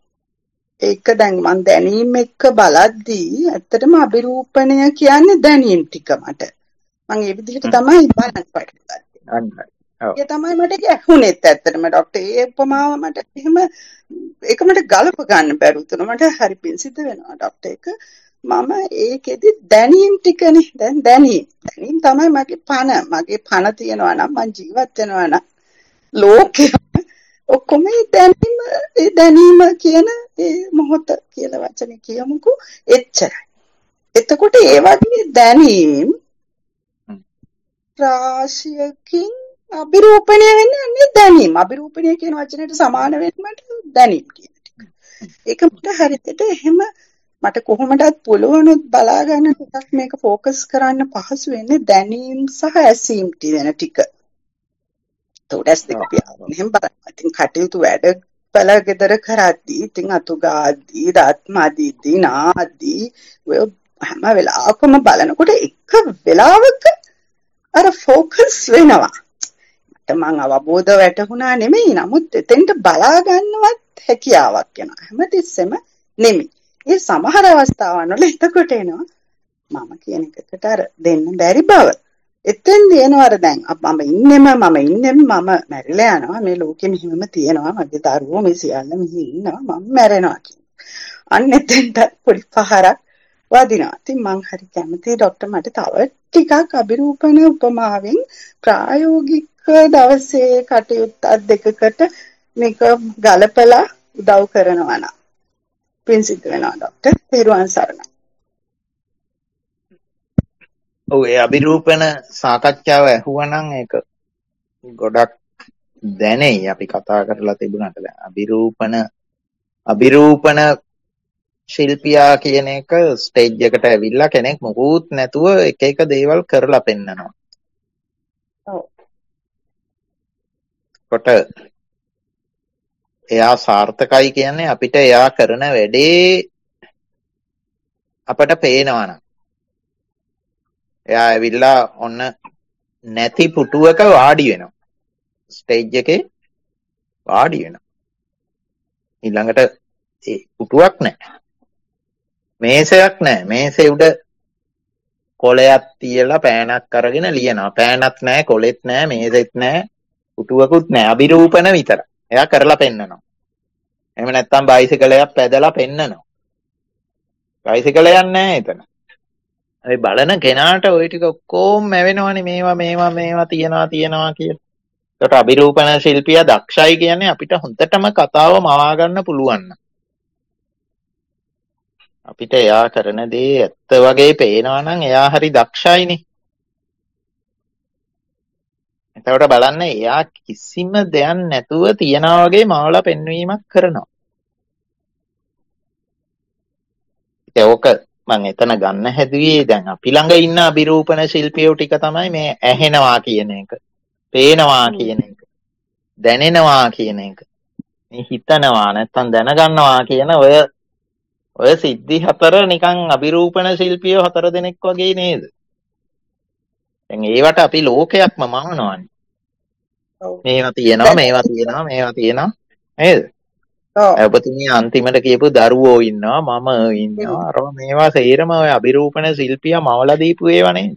ඒක දැන් මම දැනීම එක්ක බලද්දී ඇත්තටම අභිරූපණය කියන්නේ දැනීම් ටික මට. මම ඒ විදිහට තමයි බලන්න පටන් ගත්තේ. ඒ තමයි මට ඇහුණෙත් ඇත්තටම ડોක්ටර් ඒ උපමාව මට එහෙම ඒක මට ගලප ගන්න බැරුව තුන මට හරි පිංසිත වෙනවා ડોක්ටර් එක. මම ඒකෙදි දැනීම් ටිකනේ දැන් දැනීම් දැනීම් තමයි මගේ පණ මගේ පණ තියනවා නම් මං ජීවත් වෙනවා නම් ලෝකෙ ඔක්කොම දැනීම ඒ දැනීම කියන ඒ මොහොත කියලා වචනේ කියමුකෝ එච්චරයි. එතකොට ඒ වගේ දැනීම් රාශියකින් අභිරූපණය වෙන්නේ අන්නේ දැනීම. අභිරූපණය කියන වචනයට සමාන වෙන්නට දැනීම කියන ටික. ඒක මට හරියට එහෙම මට කොහොමදත් පුළුවනුත් බලා ගන්න ටිකක් මේක ફોકસ කරන්න පහසු වෙන්නේ දැනීම් සහ ඇසීම් කියන ටික. තෝඩස් දෙක අපි එහෙම බලන්න. ඉතින් කටයුතු වැඩ පළ gedara කරද්දී ඉතින් අතු ගාද්දී රාත්මාදීදී නාද්දී ඔය හැම වෙලාවකම බලනකොට එක වෙලාවක අර ફોકસ වෙනවා. මට මං අවබෝධ වැටුණා නෙමෙයි. නමුත් එතෙන්ට බලා ගන්නවත් හැකියාවක් එනවා. හැමතිස්සෙම නෙමෙයි. ඒ සමහර අවස්ථාවන් වල එතකොට එනවා මම කියන එකකට අර දෙන්න බැරි බව. එතෙන්දී එනවා අර දැන් මම ඉන්නෙම මම ඉන්නෙම මම මැරිලා යනවා මේ ලෝකෙ මෙහෙමම තියෙනවා මගේ දරුවෝ මේ සියල්ල මෙහි ඉන්නවා මම මැරෙනවා කියන. අන්න එතෙන්ට පොඩි පහරක් වදිනවා. ඉතින් මං හරි කැමතියි ડોක්ටර් මට තව ටිකක් අභිරූපණ උපමාවෙන් ප්‍රායෝගික දවසේ කටයුත්ත දෙකකට මේක ගලපලා උදව් කරනවා නම් පින්සිත වෙනවා ડોක්ටර්. තෙරුවන් සරණයි. ඔව් ඒ අභිරූපණ සාකච්ඡාව ඇහුවනම් ඒක ගොඩක් දැනෙයි අපි කතා කරලා තිබුණාට දැන් අභිරූපණ අභිරූපණ ශිල්පියා කියන එක ස්ටේජ් එකට ඇවිල්ලා කෙනෙක් මොකුත් නැතුව එක එක දේවල් කරලා පෙන්නනවා. ඔව්. කොට එයා සාර්ථකයි කියන්නේ අපිට එයා කරන වැඩේ අපට පේනවා නම්. එයා ඇවිල්ලා ඔන්න නැති පුටුවක වාඩි වෙනවා. ස්ටේජ් එකේ වාඩි වෙනවා. ඊළඟට ඒ පුටුවක් නැහැ. මේසයක් නැහැ. මේසේ උඩ කොලයක් තියලා පෑනක් අරගෙන ලියනවා. පෑනක් නැහැ, කොලෙත් නැහැ, මේසෙත් නැහැ, පුටුවකුත් නැහැ. අභිරූපණ විතරයි. එයා කරලා පෙන්නනවා. එහෙම නැත්නම් බයිසිකලයක් පැදලා පෙන්නනවා. බයිසිකලයක් නැහැ එතන. ඒ බලන කෙනාට ওই ටික ඔක්කොම මැවෙනවනේ මේවා මේවා මේවා තියනවා තියනවා කියලා. ඒකට අභිරූපණ ශිල්පියා දක්ෂයි කියන්නේ අපිට හොඳටම කතාව මවා ගන්න පුළුවන්. අපිට එයා කරන දේ ඇත්ත වගේ පේනවා නම් එයා හරි දක්ෂයිනේ. එතකොට බලන්න එයා කිසිම දෙයක් නැතුව තියනා වගේ මවලා පෙන්වීමක් කරනවා. ඒක මම එතන ගන්න හැදුවේ දැන් අපි ළඟ ඉන්න අභිරූපණ ශිල්පියෝ ටික තමයි මේ ඇහෙනවා කියන එක, පේනවා කියන එක, දැනෙනවා කියන එක, මේ හිතනවා නැත්තම් දැනගන්නවා කියන ඔය ඔය සිද්ධි හතර නිකන් අභිරූපණ ශිල්පියෝ හතර දෙනෙක් වගේ නේද? දැන් ඒවට අපි ලෝකයක්ම මවනවානේ. මේවා තියෙනවා මේවා තියෙනවා මේවා තියෙනවා නේද? ඔබතුමිය අන්තිමට කියපු දරුවෝ ඉන්නවා මම ඉන්නවා අර මේවා සේරම ඔය අභිරූපණ ශිල්පියා මවලා දීපු ඒවා නේද?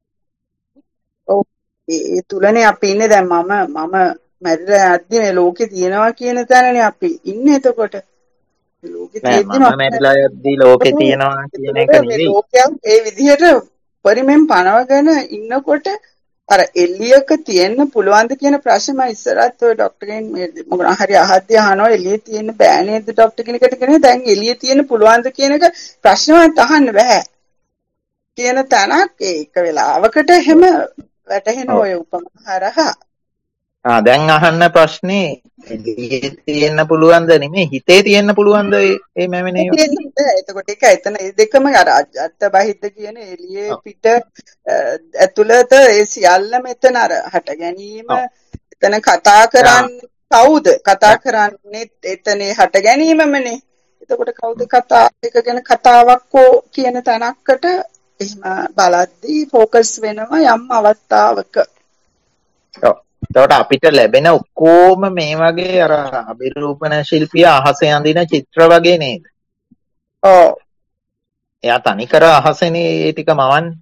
ඔව් ඒ තුලනේ අපි ඉන්නේ දැන් මම මම මැරිලා යද්දි මේ ලෝකේ තියෙනවා කියන තැනනේ අපි ඉන්නේ. එතකොට ලෝකේ තියෙද්දි මම මැරිලා යද්දි ලෝකේ තියෙනවා කියන එක නෙවෙයි. ලෝකයක් ඒ විදිහට පරිමෙන් පනවගෙන ඉන්නකොට අර එළියක තියෙන්න පුළුවන්ද කියන ප්‍රශ්නේ මම ඉස්සරහත් ඔය ડોක්ටර්ගෙන් මොකක් හරි අහද්දී අහනවා එළියේ තියෙන්න බෑ නේද ડોක්ටර් කෙනෙක්ට කියන්නේ දැන් එළියේ තියෙන්න පුළුවන්ද කියන එක ප්‍රශ්නවත් අහන්න බෑ කියන තැනක් ඒක වෙලාවකට එහෙම වැටහෙන ඔය උපමා හරහා ආ දැන් අහන්න ප්‍රශ්නේ එළියේ තියෙන්න පුළුවන්ද නෙමෙයි හිතේ තියෙන්න පුළුවන්ද මේ මැවෙන ඒවා. එතකොට ඒක එතන ඒ දෙකම අර අත්ත බහිද්ද කියන එළියේ පිට ඇතුළත ඒ සියල්ල මෙතන අර හට ගැනීම එතන කතා කරන්නේ කවුද? කතා කරන්නේ එතනේ හට ගැනීමමනේ. එතකොට කවුද කතා එක ගැන කතාවක් හෝ කියන තැනකට එහෙම බලද්දී ફોકસ වෙනවා යම් අවස්ථාවක. ඔව්. එතකොට අපිට ලැබෙන ඔක්කොම මේ වගේ අර අභිරූපණ ශිල්පියා අහසේ අඳින චිත්‍ර වගේ නේද? ඔව්. එයා තනිකර අහසේනේ ඒ ටික මවන්නේ.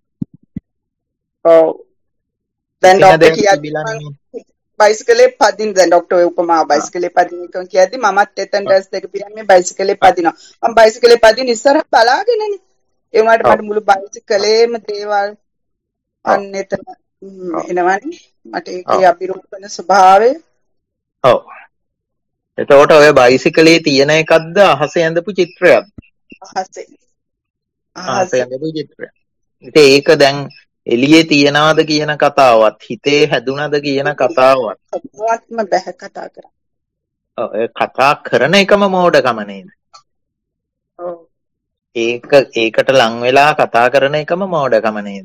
ඔව්. දැන් ડોක්ටර් කියයි බයිසිකලේ පදින්න දැන් ડોක්ටර් ඔය උපමා බයිසිකලේ පදින්න එක කියද්දි මමත් එතන ඩ්‍රස් දෙක පිරන්නේ බයිසිකලේ පදිනවා. මම බයිසිකලේ පදින ඉස්සර බලාගෙනනේ. ඒ වුණාට මට මුළු බයිසිකලේම දේවල් අන්න එතන එනවනේ. මට ඒකේ අභිරූපණ ස්වභාවය. ඔව්. එතකොට ඔය බයිසිකලේ තියෙන එකක්ද අහසේ ඇඳපු චිත්‍රයක්ද? අහසේ. අහසේ ඇඳපු චිත්‍රයක්. ඉතින් ඒක දැන් එළියේ තියනවාද කියන කතාවත් හිතේ හැදුනද කියන කතාවත් කතාවත්ම බෑ කතා කරා. ඔව් ඒ කතා කරන එකම මෝඩකම නේද? ඔව්. ඒක ඒකට ලං වෙලා කතා කරන එකම මෝඩකම නේද?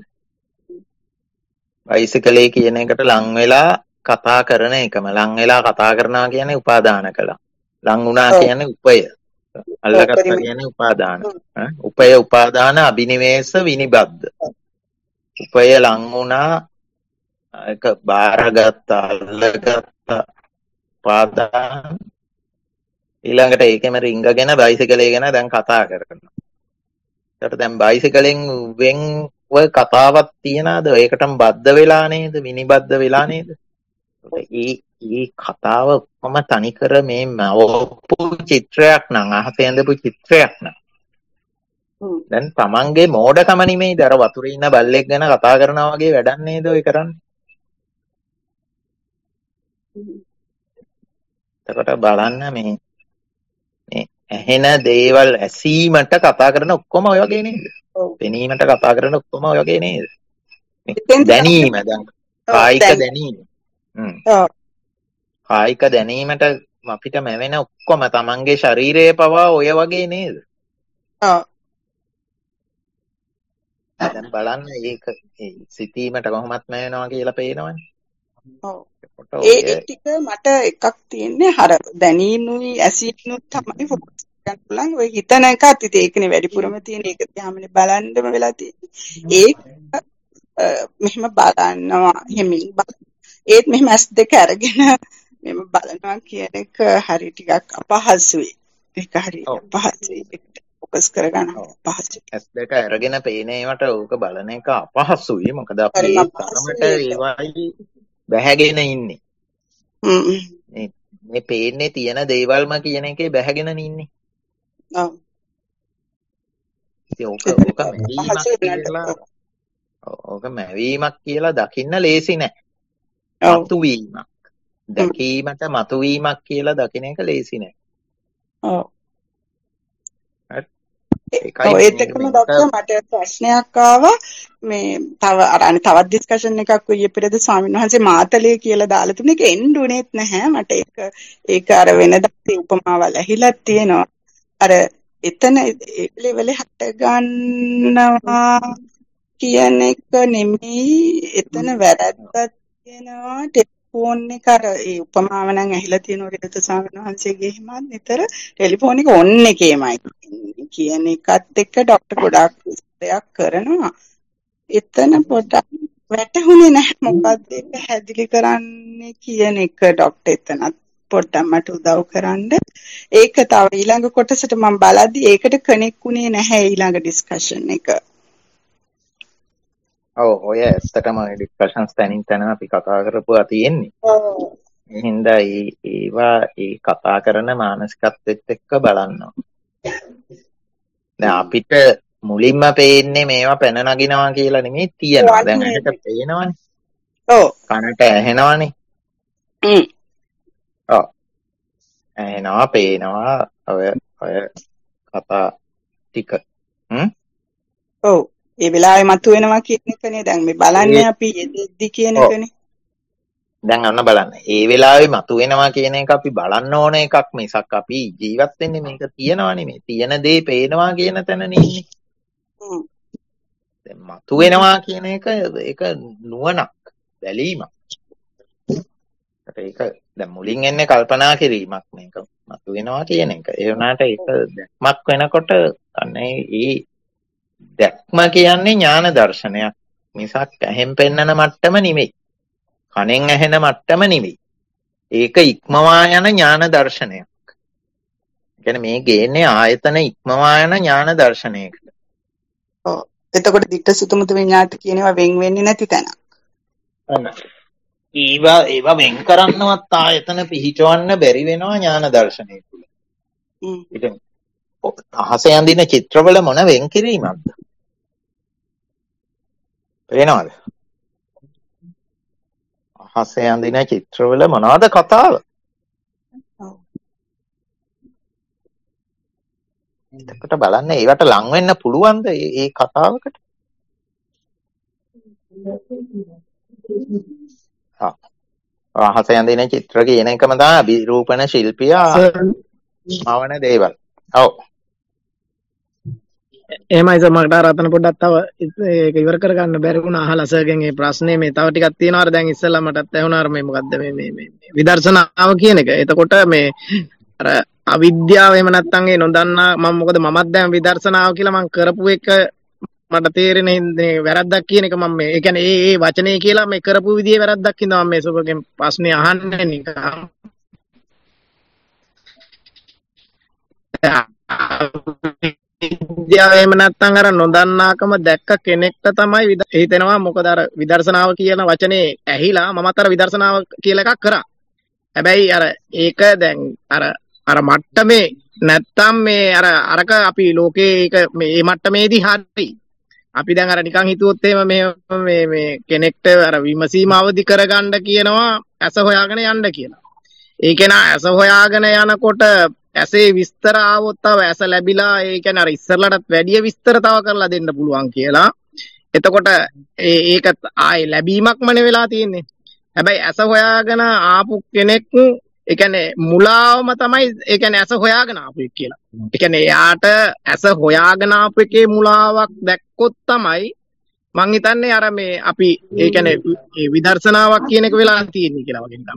බයිසිකලේ කියන එකට ලං වෙලා කතා කරන එකම ලං වෙලා කතා කරනවා කියන්නේ උපාදාන කළා. ලං වුණා කියන්නේ උපය. අල්ලගත්තා කියන්නේ උපාදාන. උපය උපාදාන අබිනිවේෂ විනිබද්ද. උපය ලං වුණා ඒක බාරගත්ත අල්ලගත්ත උපාදාන ඊළඟට ඒකෙම රිංගගෙන බයිසිකලේ ගැන දැන් කතා කරනවා. ඒකට දැන් බයිසිකලෙන් වෙන් ඔය කතාවක් තියනද ඒකටම බද්ධ වෙලා නේද විනිබද්ධ වෙලා නේද? ඒ ඒ කතාව කොහොම තනිකර මේ මවපු චිත්‍රයක් නම් අහසේ ඇඳපු චිත්‍රයක් නම් දැන් තමන්ගේ මෝඩකම නෙමෙයිද අර වතුරේ ඉන්න බල්ලෙක් ගැන කතා කරනවා වගේ වැඩක් නේද ඔය කරන්නේ? එතකොට බලන්න මේ මේ ඇහෙන දේවල් ඇසීමට කතා කරන ඔක්කොම ඔය වගේ නේද? පෙනීමට කතා කරන ඔක්කොම ඔය වගේ නේද? දැනීම දැන් කායික දැනීම. හ්ම්. ඔව්. කායික දැනීමට අපිට මැවෙන ඔක්කොම තමන්ගේ ශරීරයේ පවා ඔය වගේ නේද? ඔව්. දැන් බලන්න ඒක සිතීමට කොහොමත් මැවෙනවා කියලා පේනවනේ. ඔව්. ඒ ටික මට එකක් තියෙන්නේ අර දැනීමුයි ඇසීමුයි තමයි ફોකස් කරන්න පුළුවන්. ඔය හිතන එකත් ඉතින් ඒකනේ වැඩිපුරම තියෙන ඒක දිහාමනේ බලන්නම වෙලා තියෙන්නේ. ඒක මෙහෙම බලනවා හිමින් ඒත් මෙහෙම ඇස් දෙක අරගෙන මෙහෙම බලනවා කියන එක හරි ටිකක් අපහසුයි. ඒක හරි අපහසුයි. ඒකට ફોકસ කරගන්න අපහසුයි. ඇස් දෙක අරගෙන පේන ඒවට ඕක බලන එක අපහසුයි. මොකද අපි ඒ තරමට ඒවයි බැහැගෙන ඉන්නේ. මේ මේ පේන්නේ තියෙන දේවල්ම කියන එකේ බැහැගෙන ඉන්නේ. ඔව්. ඉතින් ඕක ඕක මැවීමක් කියලා ඕක මැවීමක් කියලා දකින්න ලේසි නෑ. මතුවීමක්. දැකීමට මතුවීමක් කියලා දකින්න එක ලේසි නෑ. ඔව්. ඒකත් එක්කම ડોක්ටර් මට ප්‍රශ්නයක් ආවා මේ තව අර අනේ තවත් ඩිස්කෂන් එකක් ඊයේ පෙරේද ස්වාමීන් වහන්සේ මාතලේ කියලා දාලා තුනේ ඒක එන්න උනේත් නැහැ මට ඒක ඒක අර වෙනදා උපමාවල් ඇහිලා තියෙනවා අර එතන ඒ ලෙවලේ හට ගන්නවා කියන එක නෙමෙයි එතන වැරද්දක් තියෙනවා ටෙලිෆෝන් එක අර ඒ උපමාව නම් ඇහිලා තියෙනවා රේත ස්වාමීන් වහන්සේගේ හිමත් නිතර ටෙලිෆෝන් එක ඔන් එකේමයි කියන එකත් එක්ක ડોක්ටර් ගොඩාක් දෙයක් කරනවා එතන පොඩක් වැටහුනේ නැහැ මොකද්ද ඒක හැදිලි කරන්නේ කියන එක ડોක්ටර් එතනත් පොඩ්ඩක් මට උදව් කරන්න ඒක තව ඊළඟ කොටසට මම බලද්දි ඒකට කනෙක්ට් වුණේ නැහැ ඊළඟ ඩිස්කෂන් එක ඔව් ඔය ඇත්තටම ඩිස්කෂන්ස් තනින් තන අපි කතා කරපුවා තියෙන්නේ ඔව් එහෙනම් ඒවා ඒ කතා කරන මානසිකත්වෙත් එක්ක බලනවා දැන් අපිට මුලින්ම පේන්නේ මේවා පැන නගිනවා කියලා නෙමෙයි තියනවා. දැන් ඇහෙට පේනවනේ. ඔව්. කනට ඇහෙනවනේ. හ්ම්. ඔව්. ඇහෙනවා, පේනවා, ඔය ඔය කතා ටික. හ්ම්. ඔව්. ඒ වෙලාවේ මතුවෙනවා කියන එකනේ දැන් මේ බලන්නේ අපි යෙදෙද්දි කියන එකනේ. දැන් අන්න බලන්න. ඒ වෙලාවේ මතුවෙනවා කියන එක අපි බලන්න ඕන එකක් මිසක් අපි ජීවත් වෙන්නේ මේක තියනවනේ මේ තියෙන දේ පේනවා කියන තැනනේ ඉන්නේ. හ්ම්. දැන් මතුවෙනවා කියන එක ඒක නුවණක්, බැලීමක්. ඒක දැන් මුලින් එන්නේ කල්පනා කිරීමක් මේක මතුවෙනවා කියන එක. ඒ වුණාට ඒක දැක්මක් වෙනකොට අනේ ඒ දැක්ම කියන්නේ ඥාන දර්ශනයක් මිසක් ඇහෙන් පෙන්නන මට්ටම නෙමෙයි. කනෙන් ඇහෙන මට්ටම නෙමෙයි. ඒක ඉක්මවා යන ඥාන දර්ශනයක්. කියන්නේ මේ ගේන්නේ ආයතන ඉක්මවා යන ඥාන දර්ශනයකට. ඔව්. එතකොට ditta sutumutu විඤ්ඤාති කියන ඒවා වෙන් වෙන්නේ නැති තැන. අන්න. ඒවා ඒවා වෙන් කරන්නවත් ආයතන පිහිටවන්න බැරි වෙනවා ඥාන දර්ශනය තුල. හ්ම්. ඉතින් අහස යඳින චිත්‍රවල මොන වෙන් කිරීමක්ද? පේනවද? අහස යඳින චිත්‍රවල මොනවද කතාව? ඔව්. එතකොට බලන්න ඒවට ලං වෙන්න පුළුවන්ද මේ කතාවකට? අහස යඳින චිත්‍ර කියන එකම තමයි අභිරූපණ ශිල්පියා මවන දේවල්. ඔව්. එහෙමයි සර් මට අර අතන පොඩ්ඩක් තව ඒක ඉවර කරගන්න බැරි වුණා අහලා සර්ගෙන් මේ ප්‍රශ්නේ මේ තව ටිකක් තියෙනවා අර දැන් ඉස්සෙල්ලා මටත් ඇහුණා අර මේ මොකද්ද මේ මේ මේ විදර්ශනාව කියන එක. එතකොට මේ අර අවිද්‍යාව එහෙම නැත්නම් ඒ නොදන්නා මම මොකද මමත් දැන් විදර්ශනාව කියලා මම කරපු එක මට තේරෙන්නේ මේ වැරද්දක් කියන එක මම මේ ඒ කියන්නේ ඒ ඒ වචනේ කියලා මේ කරපු විදිහේ වැරද්දක් හින්දා මම මේ සුබගෙන් ප්‍රශ්නේ අහන්නේ නිකන් විද්‍යාව එහෙම නැත්නම් අර නොදන්නාකම දැක්ක කෙනෙක්ට තමයි හිතෙනවා මොකද අර විදර්ශනාව කියන වචනේ ඇහිලා මමත් අර විදර්ශනාව කියලා එකක් කරා. හැබැයි අර ඒක දැන් අර අර මට්ටමේ නැත්තම් මේ අර අරක අපි ලෝකේ ඒක මේ මට්ටමේදී හරි අපි දැන් අර නිකන් හිතුවොත් එහෙම මේ මේ මේ කෙනෙක්ට අර විමසීම අවදි කරගන්න කියනවා ඇස හොයාගෙන යන්න කියලා. ඒ කෙනා ඇස හොයාගෙන යනකොට ඇසේ විස්තර ආවොත් තව ඇස ලැබිලා ඒ කියන්නේ අර ඉස්සරලටත් වැඩිය විස්තර තව කරලා දෙන්න පුළුවන් කියලා. එතකොට ඒ ඒක ආයේ ලැබීමක්මනේ වෙලා තියෙන්නේ. හැබැයි ඇස හොයාගෙන ආපු කෙනෙක් ඒ කියන්නේ මුලාවම තමයි ඒ කියන්නේ ඇස හොයාගෙන ආපු එක කියලා. ඒ කියන්නේ එයාට ඇස හොයාගෙන ආපු එකේ මුලාවක් දැක්කොත් තමයි මං හිතන්නේ අර මේ අපි ඒ කියන්නේ විදර්ශනාවක් කියන එක වෙලා තියෙන්නේ කියලා වගේ නිකන්.